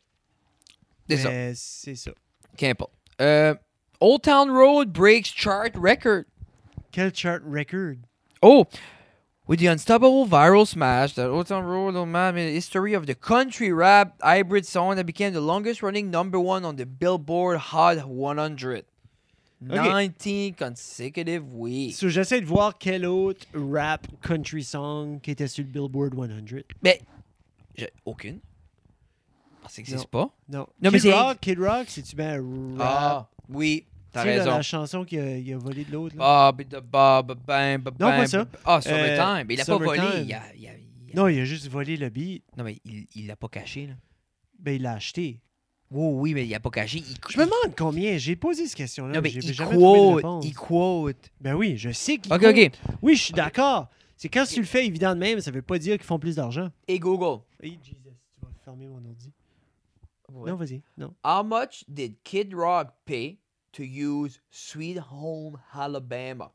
c'est ça. Mais c'est ça. Qu'importe. Euh, Old Town Road breaks chart record. Quel chart record? Oh! With the unstoppable viral smash that Old Town Road will made the history of the country rap hybrid song that became the longest running number one on the Billboard Hot one hundred. nineteen consecutive weeks. So, j'essaie de voir quel autre rap country song qui était sur le Billboard cent. Mais, j'ai aucune. Parce que ça Non. existe pas. Non. Non, mais Kid c'est- Rock, Kid Rock, c'est-tu bien rap? Ah, oui, t'as Tu sais, là, raison. la chanson qu'il a, il a volée de l'autre. là? Ah, bid the ba, ba, bam, ba, Non, bam, pas ça. ba- Ah, Summertime. Euh, mais il a pas volé. Summertime. Il a, il a- il a- Non, il a juste volé le beat. Non, mais il il l'a pas caché, là. Ben, il l'a acheté. Oui, oui, mais il a pas caché. Il, Je me demande combien. J'ai posé cette question-là. Non, mais j'ai il jamais trouvé de quote. réponse. Il quote. Ben oui, je sais qu'il OK, quote. OK. Oui, je suis d'accord. C'est quand tu le fais évident de même, ça veut pas dire qu'ils font plus d'argent. Et Google. Hey, Jesus, tu vas fermer mon ordi. Ouais. Non, vas-y. Non. How much did Kid Rock pay to use Sweet Home Alabama?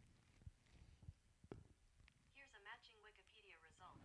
Here's a matching Wikipedia result.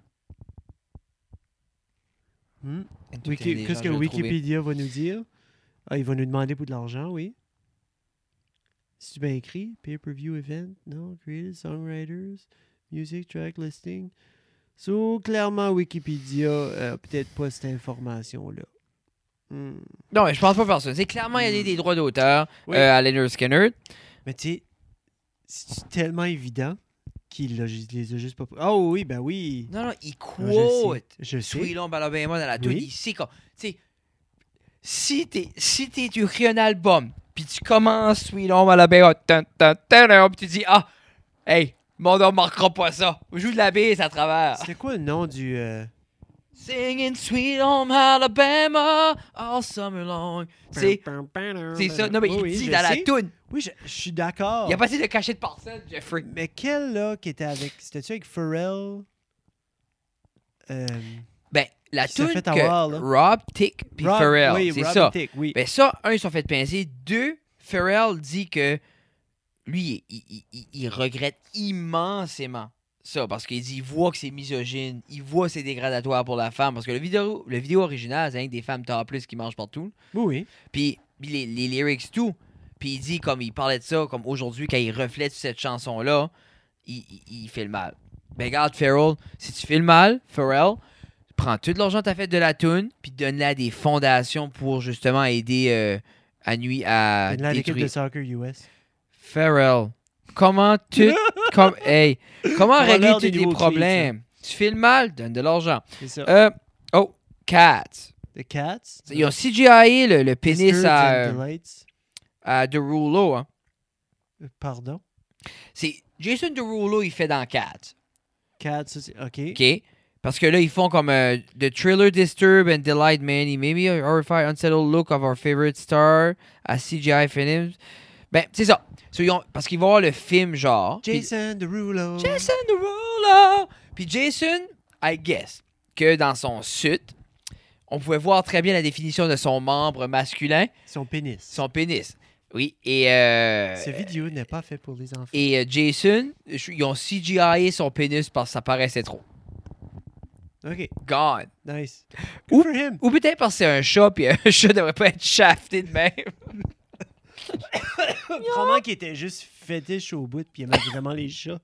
Hmm. Tout Wiki- est les Qu'est-ce gens, que je l'ai trouvé. Wikipédia va nous dire? Ah, il va nous demander pour de l'argent, oui. C'est bien écrit? Pay-per-view event? Non. Creators, songwriters, music track listing. So, clairement, Wikipédia, euh, peut-être pas cette information-là. Hmm. Non, mais je pense pas personne. C'est clairement, il y a des, des droits d'auteur Oui. euh, à Leonard Skinner. Mais tu sais, c'est tellement évident qu'il l'a juste- les a juste pas... Ah oui, ben oui. Non, non, il Ah, je sais. quote Je sais. Sweet Home Alabama dans la toune. Oui. Il sait quoi. Tu sais, si t'es si t'es tu écris un album, puis tu commences Sweet Home Alabama, tan, tan, tan, tan, puis tu dis, ah, hey, mon homme marquera pas ça. On joue de la bise à travers. C'était quoi le nom du... euh, Singing Sweet Home Alabama all summer long. C'est c'est ça. Non, mais Oui, il oui, dit je dans la sais. toune. Oui, je, je suis d'accord. Il a pas essayé de cacher de personne, Jeffrey. Mais quel, là, qui était avec... C'était-tu avec Pharrell? Euh, Ben, la Qui s'est toune fait que avoir, là. Rob, Tick puis Rob- Pharrell, oui, c'est Rob ça. Tick, oui. Ben ça, un, ils se sont fait pincer. Deux, Pharrell dit que lui, il, il- il- il regrette immensément ça, parce qu'il dit, il voit que c'est misogyne, il voit que c'est dégradatoire pour la femme, parce que le vidéo, le vidéo original, c'est rien que des femmes topless qui mangent partout. Oui, oui. Puis puis les, les lyrics, tout. Puis il dit, comme il parlait de ça, comme aujourd'hui, quand il reflète cette chanson-là, il, il, il fait le mal. Ben regarde, Pharrell, si tu fais le mal, Pharrell, prends tout l'argent que t'as fait de la toune, puis donne-la à des fondations pour justement aider euh, à nuit à Une l'équipe de détruire. soccer U S. Pharrell, comment tu... comme, hey, comment On va régler leur tous des les nouveaux problèmes? Tu fais le mal, donne de l'argent. C'est ça. Euh, oh, Cats. The Cats. Ils ont C G I le, le pénis Disturds à, and euh, Delights. à Derulo. Hein. Euh, Pardon? C'est Jason Derulo, il fait dans Cats. Cats, ça, c'est... OK. OK? Parce que là, ils font comme euh, The Thriller Disturb and Delight Many, maybe a horrified, unsettled look of our favorite star à C G I films. Ben, c'est ça. So, ils ont- parce qu'ils vont voir le film, genre. puis- Jason Derulo. Jason Derulo! Puis Jason, I guess, que dans son suit, on pouvait voir très bien la définition de son membre masculin, Son pénis. son pénis. Oui, et... Euh, Ce vidéo n'est pas fait pour les enfants. et euh, Jason, ils ont C G I son pénis parce que ça paraissait trop. OK. Gone. Nice. Ou- Good for him. Ou peut-être parce que c'est un chat, puis un chat devrait pas être shafté de même. Probablement qu'il était juste fétiche au bout puis il aimait vraiment les chats.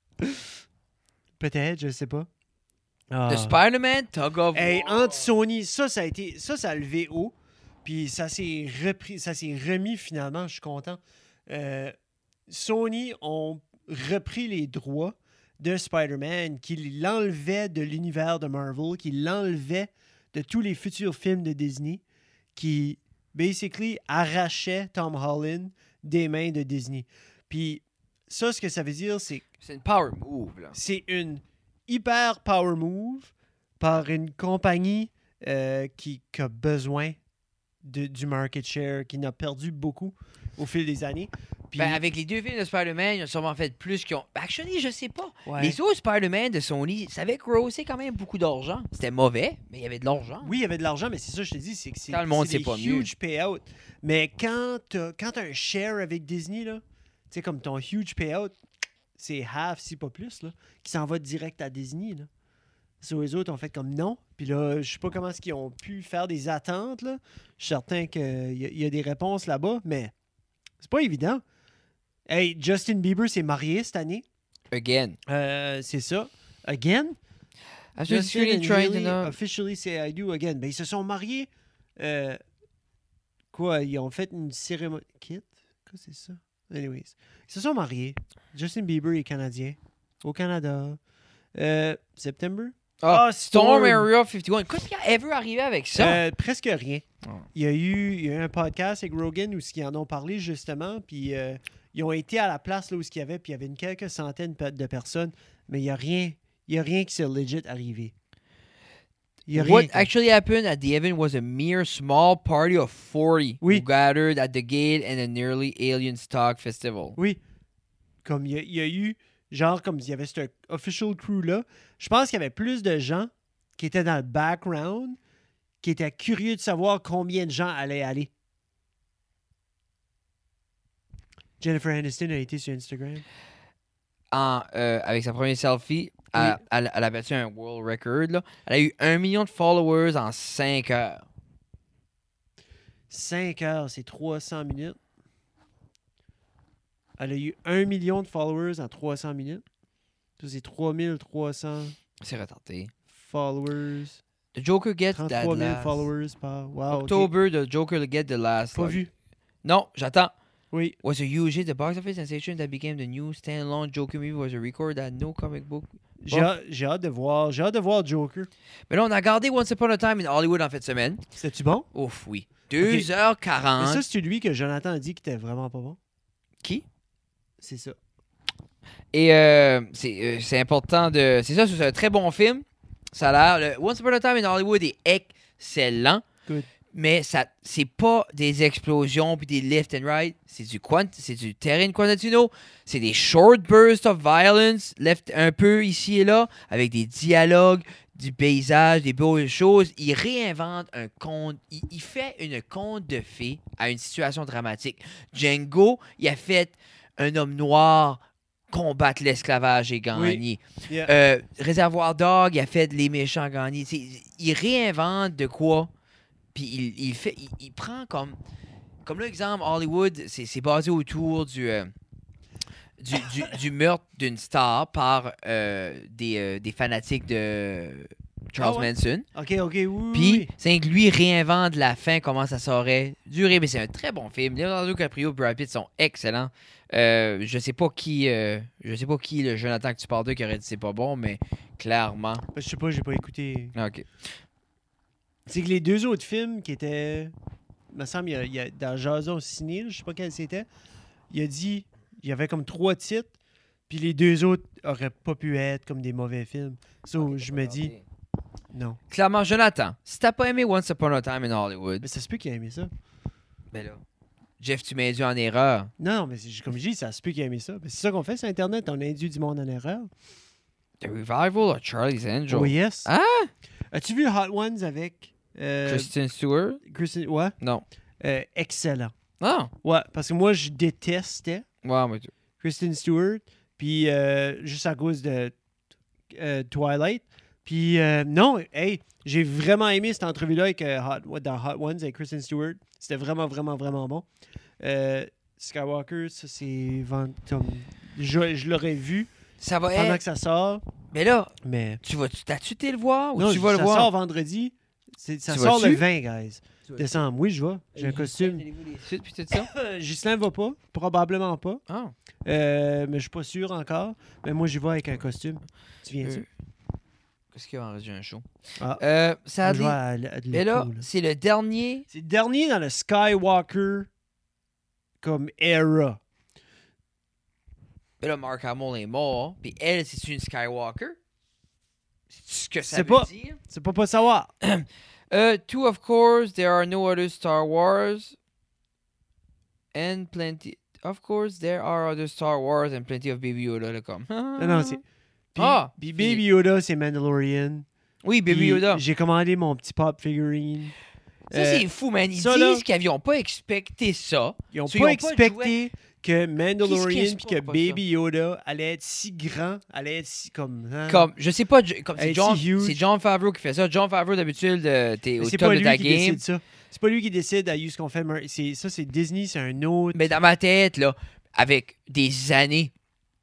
Peut-être, je sais pas. Ah. The Spider-Man, Tug of Hey, War. entre Sony, ça, ça a été. Ça, ça a levé haut. Puis ça s'est repris. Ça s'est remis finalement, je suis content. Euh, Sony ont repris les droits de Spider-Man, qui l'enlevait de l'univers de Marvel, qui l'enlevait de tous les futurs films de Disney, qui basically arrachait Tom Holland des mains de Disney. Puis ça, ce que ça veut dire, c'est C'est une power move, là. c'est une hyper power move par une compagnie euh, qui, qui a besoin de- du market share, qui n'a perdu beaucoup au fil des années. Puis, Ben, avec les deux films de Spider-Man, ils ont sûrement fait plus qu'ils ont... Actually, je sais pas. ouais. Les autres Spider-Man de Sony, ça avait grossé quand même beaucoup d'argent. C'était mauvais, mais il y avait de l'argent. Oui, il y avait de l'argent, mais c'est ça que je te dis, c'est que c'est Quand le monde c'est sait des pas mieux. huge payouts. Mais quand t'as quand t'as un share avec Disney, là, tu sais, comme ton huge payout, c'est half, si pas plus, là, qui s'en va direct à Disney. Là. So, les autres ont fait comme non. Puis là, je sais pas comment est-ce qu'ils ont pu faire des attentes. Là. Je suis certain qu'il y, a- il y a des réponses là-bas, mais c'est pas évident. Hey, Justin Bieber s'est marié cette année. Again. Euh, c'est ça. Again? I'm just Justin really and trying to Lily know. officially say I do again. Ben, ils se sont mariés. euh, quoi? Ils ont fait une cérémonie. Kit? Quoi, c'est ça? Anyways. Ils se sont mariés. Justin Bieber est canadien. Au Canada. Euh, septembre? Ah, Ah, Storm Storm. Area cinquante et un. Qu'est-ce qui a ever arrivé avec ça? Euh, presque rien. Oh. Il y a eu, il y a eu un podcast avec Rogan où ils en ont parlé justement, puis euh, ils ont été à la place là où il y avait, puis il y avait une quelques centaines pe- de personnes, mais il n'y a rien, il y a rien qui s'est legit arrivé. Il y a What rien. actually happened at the event was a mere small party of forty Oui. who gathered at the gate and a nearly alien stock festival. Oui. Comme il y, a, il y a eu, genre, comme il y avait ce official crew-là, je pense qu'il y avait plus de gens qui étaient dans le background, qui étaient curieux de savoir combien de gens allaient aller. Jennifer Aniston a été sur Instagram. En, euh, avec sa première selfie, elle, elle, elle a battu un world record. Là. Elle a eu un million de followers en cinq heures. cinq heures, c'est trois cents minutes. Elle a eu un million de followers en trois cents minutes. Ça, c'est trois mille trois cents C'est retardé. followers. The Joker gets that trente-trois mille last. followers par... Wow, ok. October, the Joker get the last. Pas like- vu. Non, j'attends. Oui. Was a huge hit. The box office sensation that became the new standalone Joker movie was a record that no comic book. J'ai hâte- j'ai hâte de voir. J'ai hâte de voir Joker. Mais là, on a regardé Once Upon a Time in Hollywood en fin de semaine. C'était-tu bon? Ouf, oui. deux heures Mais quarante. ça, c'est lui que Jonathan a dit qu'il était vraiment pas bon. Qui? C'est ça. Et euh, c'est euh, c'est important de. C'est ça, c'est un très bon film. Ça a l'air. le Once Upon a Time in Hollywood est excellent. Good. Mais ça, c'est pas des explosions puis des left and right. C'est du quant, c'est du terrain de Quantino. C'est des short bursts of violence, left un peu ici et là, avec des dialogues, du paysage, des belles choses. Il réinvente un conte. Il, il fait une conte de fées à une situation dramatique. Django, il a fait un homme noir combattre l'esclavage et gagner. Yeah. Euh, Réservoir Dog, il a fait les méchants gagner. T'sais, il réinvente de quoi, puis il, il fait, il, il prend comme, comme l'exemple Hollywood, c'est c'est basé autour du, euh, du, du, du meurtre d'une star par euh, des, euh, des fanatiques de Charles Ah ouais? Manson. OK, OK, oui, oui, Puis, oui. c'est que lui réinvente la fin, comment ça saurait durer. Mais c'est un très bon film. Leonardo DiCaprio et Brad Pitt sont excellents. Euh, je sais pas qui euh, je sais pas qui le Jonathan que tu parles d'eux qui aurait dit c'est pas bon, mais clairement. Ben, je sais pas, j'ai pas écouté. OK. C'est que les deux autres films qui étaient. Il me semble, il y a, il y a- dans Jason Ciné, je sais pas quel c'était, il a dit il y avait comme trois titres, puis les deux autres auraient pas pu être comme des mauvais films. So, je me dis, non. Clairement, Jonathan, si t'as pas aimé Once Upon a Time in Hollywood, Mais ça se peut qu'il a aimé ça. ben là, Jeff, tu m'as induit en erreur. Non, non, mais c'est- comme je dis, ça se peut qu'il a aimé ça. Mais c'est ça qu'on fait sur Internet, on induit du monde en erreur. The Revival of Charlie's Angel. Oh yes. Ah! As-tu vu Hot Ones avec euh, Kristen Stewart? Kristen? Ouais. Non. Euh, excellent. Non. Ouais, parce que moi, je détestais Ouais, mais tu- Kristen Stewart, puis euh, juste à cause de euh, Twilight. Puis euh, non, hey, j'ai vraiment aimé cette entrevue-là avec, euh, Hot, dans Hot Ones avec Kristen Stewart. C'était vraiment, vraiment, vraiment bon. Euh, Skywalker, ça c'est... vend- comme- Je, je l'aurais vu Ça va pendant être. que ça sort, Mais là, mais... tu vas, tu t'as-tu été le voir ou Non, tu vas ça le voir? sort vendredi. C'est- ça Tu sort le vas-tu? vingt, guys. Décembre. Oui, je vais. J'ai un costume. Suite, puis tout ça? Euh, Ghislain va pas. Probablement pas. Ah. Euh, mais je suis pas sûr encore. Mais moi, j'y vais avec un costume. Tu viens-tu? Euh, Qu'est-ce qu'il y a en reste un show? Ah. Euh, ça a Je des- vais à, à de Mais là, l'écho, là. c'est le dernier. C'est le dernier dans le Skywalker comme era. Mais là, Mark Hamill est mort. Puis elle, c'est une Skywalker? C'est ce que ça C'est veut pas- dire? C'est pas pas savoir. Uh, two, of course, there are no other Star Wars. And plenty. Of course, there are other Star Wars and plenty of Baby Yoda. Là, comme. Non, non, c'est. Puis, Ah! puis Baby Yoda, c'est Mandalorian. Oui, Baby Puis Yoda. J'ai commandé mon petit pop figurine. Ça, Euh, c'est fou, man. Ils ça, disent là- qu'ils n'ont pas expecté ça. Ils ont So, pas ils ont pas le expecté que Mandalorian Qu'est-ce puis qu'ils que espèrent pas Baby Yoda allait être si grand, allait être si comme. hein? Comme, je sais pas, je- comme c'est Hey, John, c'est huge. c'est John Favreau qui fait ça. John Favreau, d'habitude, euh, t'es Mais au c'est top pas de lui ta qui game. décide ça. C'est pas lui qui décide à ce qu'on fait. mer- C'est, ça, c'est Disney, c'est un autre. Mais dans ma tête, là, avec des années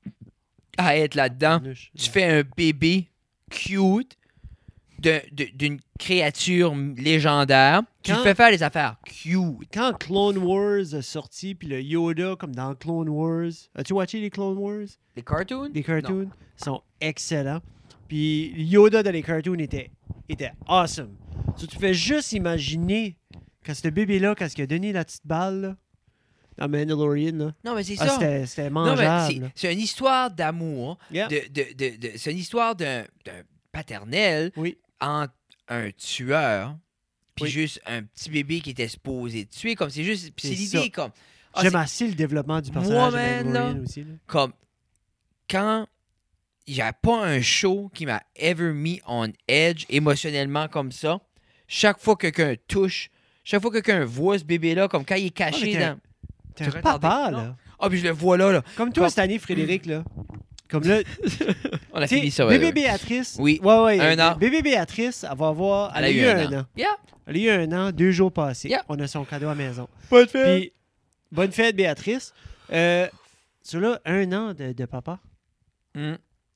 à être là-dedans, tu fais un bébé cute de- de- d'une créature légendaire. Tu Quand- le fais faire des affaires cute. Quand Clone Wars a sorti, puis le Yoda, comme dans Clone Wars. As-tu watché les Clone Wars? Les cartoons? Les cartoons sont excellents. Puis Yoda dans les cartoons était, était awesome. So, tu fais juste imaginer quand ce bébé-là, quand il a donné la petite balle, là, dans Mandalorian, là, Non, mais c'est ah, ça. c'était, c'était Non, mais mangeable. c'est- là. c'est une histoire d'amour. Yeah. De, de, de, de- c'est une histoire d'un d'un paternel Oui. entre un tueur puis Oui. juste un petit bébé qui était supposé tuer. Comme c'est juste. puis C'est c'est l'idée ça. comme. ah, J'aime c'est- assez le développement du Moi, personnage de man, Mandalorian là, aussi. Là. comme quand il n'y a pas un show qui m'a ever mis on edge émotionnellement comme ça, chaque fois que quelqu'un touche, chaque fois que quelqu'un voit ce bébé-là, comme quand il est Ah, caché mais t'es un- dans. T'es Tu un retardé? papa, Non. là. Ah, puis je le vois là, là. Comme toi Comme- cette année, Frédéric, là. Comme là, On a tu sais, fini ça, ouais, bébé ouais. Béatrice. Oui. Ouais, ouais. Un an. Bébé Béatrice, elle va avoir. Elle, a eu un an. Yeah. Elle a eu un an, deux jours passés. Yeah. On a son cadeau à la maison. Pas de Puis, bonne fête, Béatrice. Euh, sur là, un an de, de papa. Mm.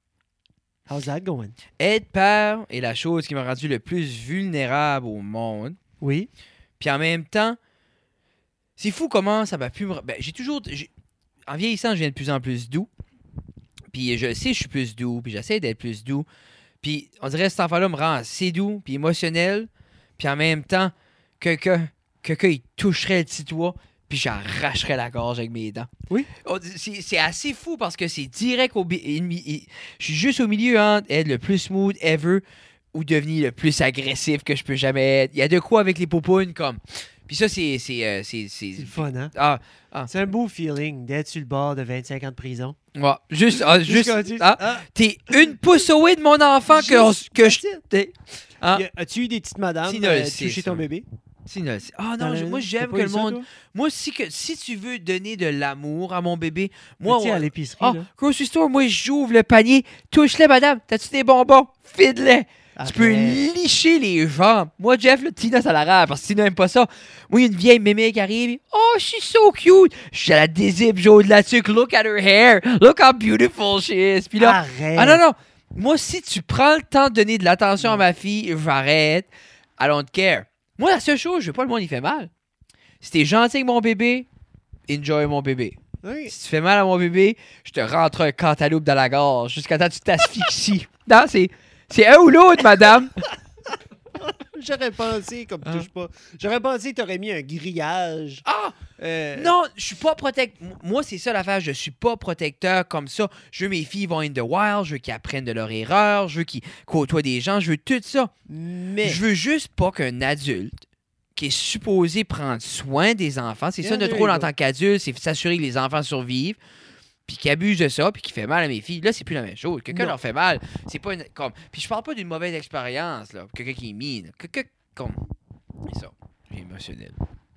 How's that going? Être père est la chose qui m'a rendu le plus vulnérable au monde. Oui. Puis en même temps, c'est fou comment ça m'a pu me... Ben, j'ai toujours... j'ai- En vieillissant, je viens de plus en plus doux. Puis je sais que je suis plus doux, puis j'essaie d'être plus doux. Puis on dirait que cet enfant-là me rend assez doux, puis émotionnel. Puis en même temps, quelqu'un, quelqu'un, il toucherait le petit toit, puis j'arracherais la gorge avec mes dents. Oui. On dit- C'est, c'est assez fou parce que c'est direct au... bi- il- il- Je suis juste au milieu entre être le plus smooth ever ou devenir le plus agressif que je peux jamais être. Il y a de quoi avec les popounes, comme... Puis ça, c'est... C'est, euh, c'est, c'est- C'est le fun, hein? Ah, C'est un beau feeling d'être sur le bord de vingt-cinq ans de prison. ouais, juste... ah, juste quand tu- ah, ah, t'es une pouce away de mon enfant que, on- Juste- que je... that's it. t'es- ah, Y a- As-tu eu des petites madames Tina euh, le sait, toucher ton ça. bébé? Tina, c'est- Ah Dans non, la- je- moi t'as j'aime pas que eu le ça, monde. toi? Moi, si, que, si tu veux donner de l'amour à mon bébé, moi, Tu sais, on- à l'épicerie, Ah, là. grocery store, moi, j'ouvre le panier. Touche-le, madame. T'as-tu des bonbons? Fide-les. Tu peux Arrête. licher les jambes. Moi, Jeff, là, Tina, ça la rend parce que Tina aime pas ça. Moi, il y a une vieille mémé qui arrive. Oh, she's so cute. Je la dézippe, j'ose la tuque. Look at her hair. Look how beautiful she is. Puis là, Arrête. ah non, non. Moi, si tu prends le temps de donner de l'attention à ma fille, j'arrête. I don't care. Moi, la seule chose, je veux pas le monde, il fait mal. Si t'es gentil avec mon bébé, enjoy mon bébé. Oui. Si tu fais mal à mon bébé, je te rentre un cantaloupe dans la gorge jusqu'à temps que tu t'asphyxies. Non, c'est, c'est un ou l'autre, madame. J'aurais pensé, comme Hein? touche pas, j'aurais pensé que t'aurais mis un grillage. Ah! Euh, Non, je suis pas protecteur. Moi, c'est ça l'affaire. Je suis pas protecteur comme ça. Je veux mes filles vont in the wild. Je veux qu'ils apprennent de leurs erreurs. Je veux qu'ils côtoient des gens. Je veux tout ça. Mais. Je veux juste pas qu'un adulte qui est supposé prendre soin des enfants, c'est ça Yeah, notre there rôle you en go. tant qu'adulte, c'est s'assurer que les enfants survivent, puis qui abuse de ça, puis qui fait mal à mes filles. Là, c'est plus la même chose. Quelqu'un Non. leur fait mal, c'est pas une, comme. Puis je parle pas d'une mauvaise expérience, là. Quelqu'un qui est mine. Quelqu'un comme. C'est ça. Je suis émotionnel.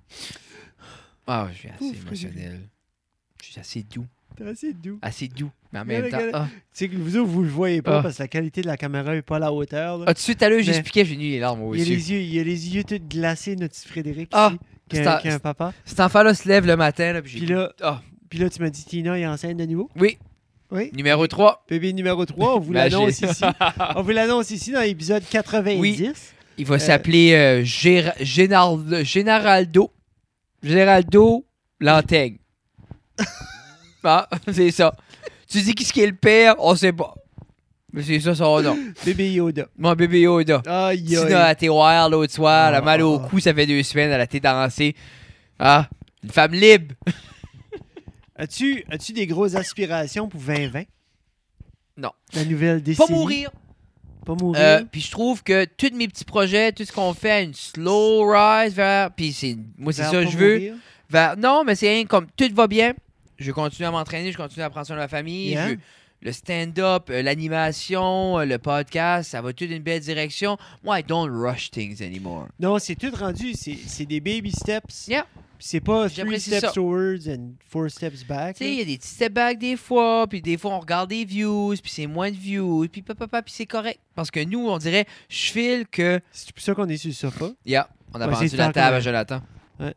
Ah, je suis assez Ouf, émotionnel. Je suis assez doux. T'es assez doux. Assez doux. Mais en Regarde, même temps. regarde. Ah, Tu sais que vous autres, vous le voyez pas Ah. parce que la qualité de la caméra est pas à la hauteur. là. ah, tout de suite, à l'heure, Mais- j'expliquais, j'ai nu les larmes moi il, y a aussi. les yeux, il y a les yeux tout glacés, notre petit Frédéric Ah, ici, qui c'est a, un- qui a un papa. Cet enfant-là se lève le matin, là, puis j'ai. Puis là, Ah, puis là, tu m'as dit Tina est enceinte de nouveau. oui. Oui. Numéro trois. Bébé numéro trois, on vous Ben, l'annonce j'ai- ici. On vous l'annonce ici dans l'épisode quatre-vingt-dix. Il va s'appeler euh, Géra- Génal- Génaraldo. Géraldo Lantaigne. Ah, c'est ça. Tu dis qui ce qui est le père, on sait pas. Mais c'est ça son nom. Bébé Yoda. Mon bébé Yoda. Aïe, Tina a aïe. été wild l'autre soir, elle a mal au Ah. cou, ça fait deux semaines, elle a été dansée. Ah, une femme libre. As-tu as-tu des grosses aspirations pour vingt vingt? Non. La nouvelle décennie. Pas mourir. Pas mourir. Euh, puis je trouve que tous mes petits projets, tout ce qu'on fait, a une slow rise vers. Puis c'est, moi, c'est Vers ça pas que je veux. mourir. Vers- non, mais c'est rien comme tout va bien. Je continue à m'entraîner, je continue à prendre soin de ma famille. Yeah. je- le stand-up, euh, l'animation, euh, le podcast, ça va tout une belle direction. Moi, I don't rush things anymore. Non, c'est tout rendu. C'est c'est des baby steps. Yeah. Puis c'est pas three J'apprécie steps ça. towards and four steps back. Tu sais, il y là. a des petits step back des fois, puis des fois on regarde des views, puis c'est moins de views, puis papa, puis c'est correct. Parce que nous, on dirait, je file que. C'est pour ça qu'on est sur le sofa. Yeah, on a Ouais, vendu c'est la faire table comme- à Jonathan. Ouais.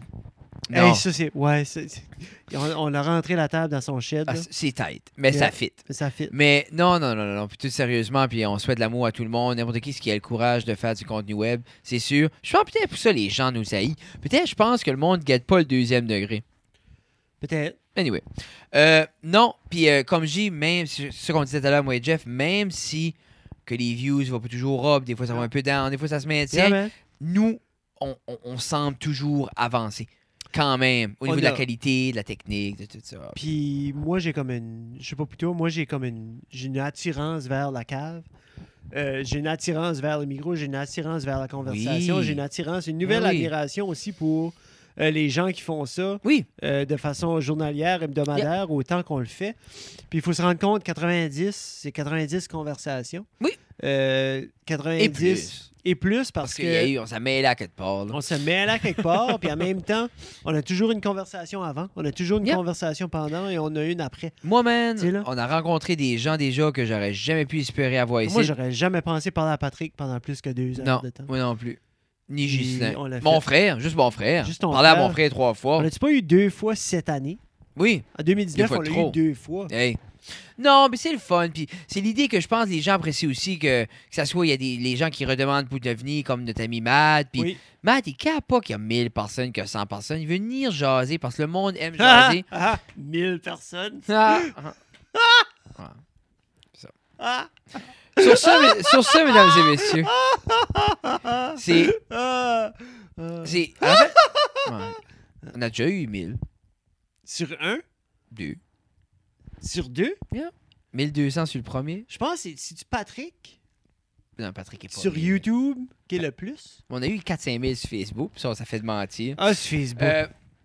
Non. Hey, ça, c'est. Ouais, c'est- c'est- on, on a rentré la table dans son shed. Ah, là. c'est tight, mais Yeah. ça fit. Ça fit. Mais non, non, non, non, non. Puis tout sérieusement, puis on souhaite l'amour à tout le monde, n'importe qui qui a le courage de faire du contenu web, c'est sûr. Je pense peut-être pour ça les gens nous haïssent. Peut-être je pense que le monde ne guette pas le deuxième degré. Peut-être. Anyway. Euh, non, puis euh, comme je dis, même, c'est ce qu'on disait tout à l'heure, moi et Jeff, même si que les views vont pas toujours up, des fois ça va un peu down, des fois ça se maintient, Yeah, man. nous, on, on- on semble toujours avancer. Quand même, au niveau On de la a- qualité, de la technique, de tout ça. Puis moi, j'ai comme une. Je sais pas plutôt, moi, j'ai comme une. J'ai une attirance vers la cave. Euh, j'ai une attirance vers le micro, j'ai une attirance vers la conversation, Oui. j'ai une attirance, une nouvelle Ah oui. admiration aussi pour euh, les gens qui font ça Oui, euh, de façon journalière, hebdomadaire, autant qu'on le fait. Puis il faut se rendre compte, quatre-vingt-dix, c'est quatre-vingt-dix conversations. Oui. Euh, quatre-vingt-dix et plus. et plus parce, Parce que qu'il y a eu, on s'est mêlé à quelque part. là. on se met là quelque part, puis en même temps, on a toujours une conversation avant, on a toujours une Yeah. conversation pendant et on a une après. Moi, man, Tu sais, là. on a rencontré des gens déjà que j'aurais jamais pu espérer avoir ici. Moi, j'aurais jamais pensé parler à Patrick pendant plus que deux heures non, de temps. moi non plus. Ni Puis, Gislain. on l'a Mon fait. frère, juste mon frère. Juste ton Parler à frère. mon frère trois fois. On l'a-tu pas eu deux fois cette année? Oui. En deux mille dix-neuf, Deux fois on l'a trop. eu deux fois. Hey. Non, mais c'est le fun. Puis c'est l'idée que je pense que les gens apprécient aussi que, que ça soit, il y a des les gens qui redemandent pour devenir comme notre ami Matt. Puis Oui. Matt, il ne pas qu'il y a mille personnes, qu'il y a cent personnes. Il veut venir jaser parce que le monde aime Ah, jaser. ah, mille personnes. Ah, ah. Ah, Sur ça, mes- sur ça, mesdames et messieurs, c'est. ah, ah. c'est en fait, ouais. On a déjà eu mille. Sur un? Deux. Sur deux? mille deux cents sur le premier. Je pense que c'est- c'est-tu Patrick? Non, Patrick est pas Sur mille. YouTube, qui est le plus? On a eu quatre cinq mille sur Facebook, puis ça, ça fait de mentir. Ah, sur Facebook. Euh,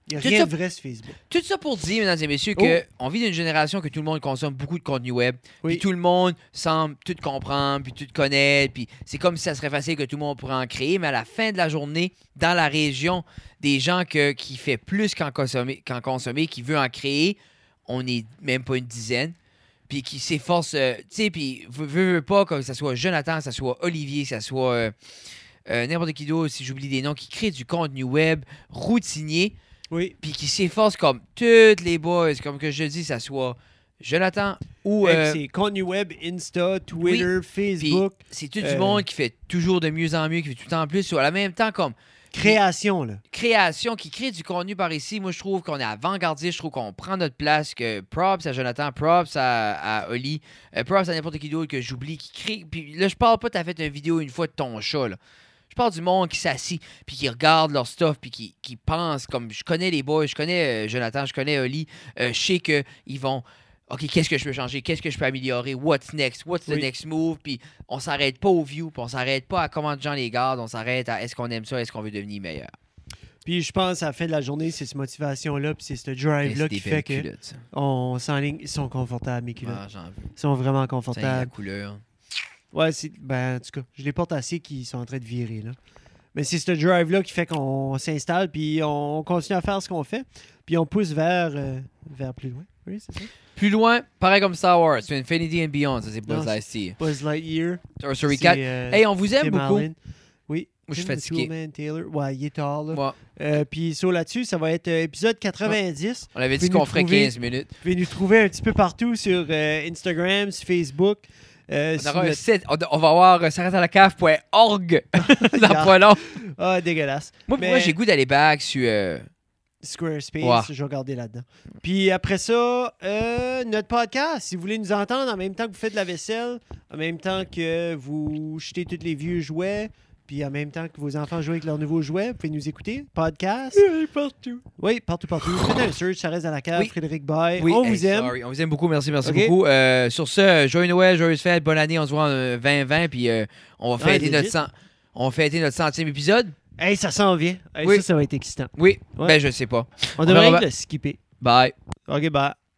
Il n'y a Tout rien ça- de vrai sur Facebook. Tout ça pour dire, mesdames et messieurs, Oh. qu'on vit d'une génération que tout le monde consomme beaucoup de contenu web. Oui. Puis tout le monde semble tout comprendre, puis tout connaître. Puis c'est comme si ça serait facile que tout le monde pourrait en créer. Mais à la fin de la journée, dans la région, des gens que, qui fait plus qu'en consommer, qu'en consommer, qui veut en créer, on n'est même pas une dizaine. Puis qui s'efforce, euh, tu sais, puis veut, veut, veut pas que ce soit Jonathan, que ce soit Olivier, que ce soit euh, euh, n'importe qui d'autre, si j'oublie des noms, qui crée du contenu web routinier. Oui. Puis qui s'efforce comme toutes les boys, comme que je dis, ça soit Jonathan ou... Et puis euh, c'est contenu web, Insta, Twitter, Facebook, c'est tout euh, du monde qui fait toujours de mieux en mieux, qui fait tout le temps plus. Sur la même temps, comme création, là. création, qui crée du contenu par ici. Moi, je trouve qu'on est avant-gardiste. Je trouve qu'on prend notre place. Que props à Jonathan, props à, à Oli, euh, props à n'importe qui d'autre que j'oublie, qui crée... Puis là, je parle pas, t'as fait une vidéo une fois de ton chat, là. Je parle du monde qui s'assit, puis qui regarde leur stuff, puis qui, qui pense, comme je connais les boys, je connais euh, Jonathan, je connais Oli, euh, je sais qu'ils vont, OK, qu'est-ce que je peux changer, qu'est-ce que je peux améliorer, what's next, what's the Oui. next move, puis on s'arrête pas au view, puis on s'arrête pas à comment de gens les gardent, on s'arrête à est-ce qu'on aime ça, est-ce qu'on veut devenir meilleur. Puis je pense à la fin de la journée, c'est cette motivation-là, puis c'est ce Hey, drive-là c'est qui des fait belles que culottes, ça. on s'enligne. Ils sont confortables, mes culottes. Ah, j'en veux. Ils sont vraiment Ça, la confortables. couleur. Ouais, c'est. Ben, en tout cas, je les porte assez qu'ils sont en train de virer, là. Mais c'est ce drive-là qui fait qu'on s'installe, puis on continue à faire ce qu'on fait, puis on pousse vers, euh, vers plus loin. Oui, c'est ça. Plus loin, pareil comme Star Wars, c'est Infinity and Beyond, ça c'est Non, Buzz c'est- Lightyear. Buzz Lightyear. Toy Story c'est, quatre. euh, Hey, on vous aime Tim beaucoup. Allen. Oui. Moi, je suis Tim the fatigué. Toolman Taylor. Ouais, il est tard, là. Ouais. Euh, puis sur là-dessus, ça va être euh, épisode quatre-vingt-dix. On avait dit Pouvez-nous qu'on ferait trouver- quinze minutes. Vous pouvez nous trouver un petit peu partout sur euh, Instagram, sur Facebook. Euh, On, sur aura un notre- site, on, on va avoir euh, s'arrête à la cave point org dans Yeah. pas long. Ah, dégueulasse. Moi, Mais- moi j'ai goût d'aller back sur. euh, Squarespace, Ouais. je vais regarder là-dedans. Puis après ça, euh, notre podcast, si vous voulez nous entendre en même temps que vous faites de la vaisselle, en même temps que vous jetez tous les vieux jouets, puis en même temps que vos enfants jouent avec leurs nouveaux jouets, vous pouvez nous écouter. Podcast. partout. Oui, partout, partout. Faites un search, ça reste dans la cave, Oui. Frédéric Bay. Oui, On hey, vous aime. sorry. On vous aime beaucoup. Merci, merci Ok. beaucoup. Euh, sur ce, euh, joyeux Noël, joyeuse fête, bonne année. On se voit en euh, vingt vingt. Puis euh, on va Ouais, fêter notre legit. cent- on va fêter notre centième épisode. Hey, ça s'en vient. Hey, Oui. Ça, ça va être excitant. Oui. Ouais. Ben, je sais pas. On, On devrait verra le skipper. Bye. OK, bye.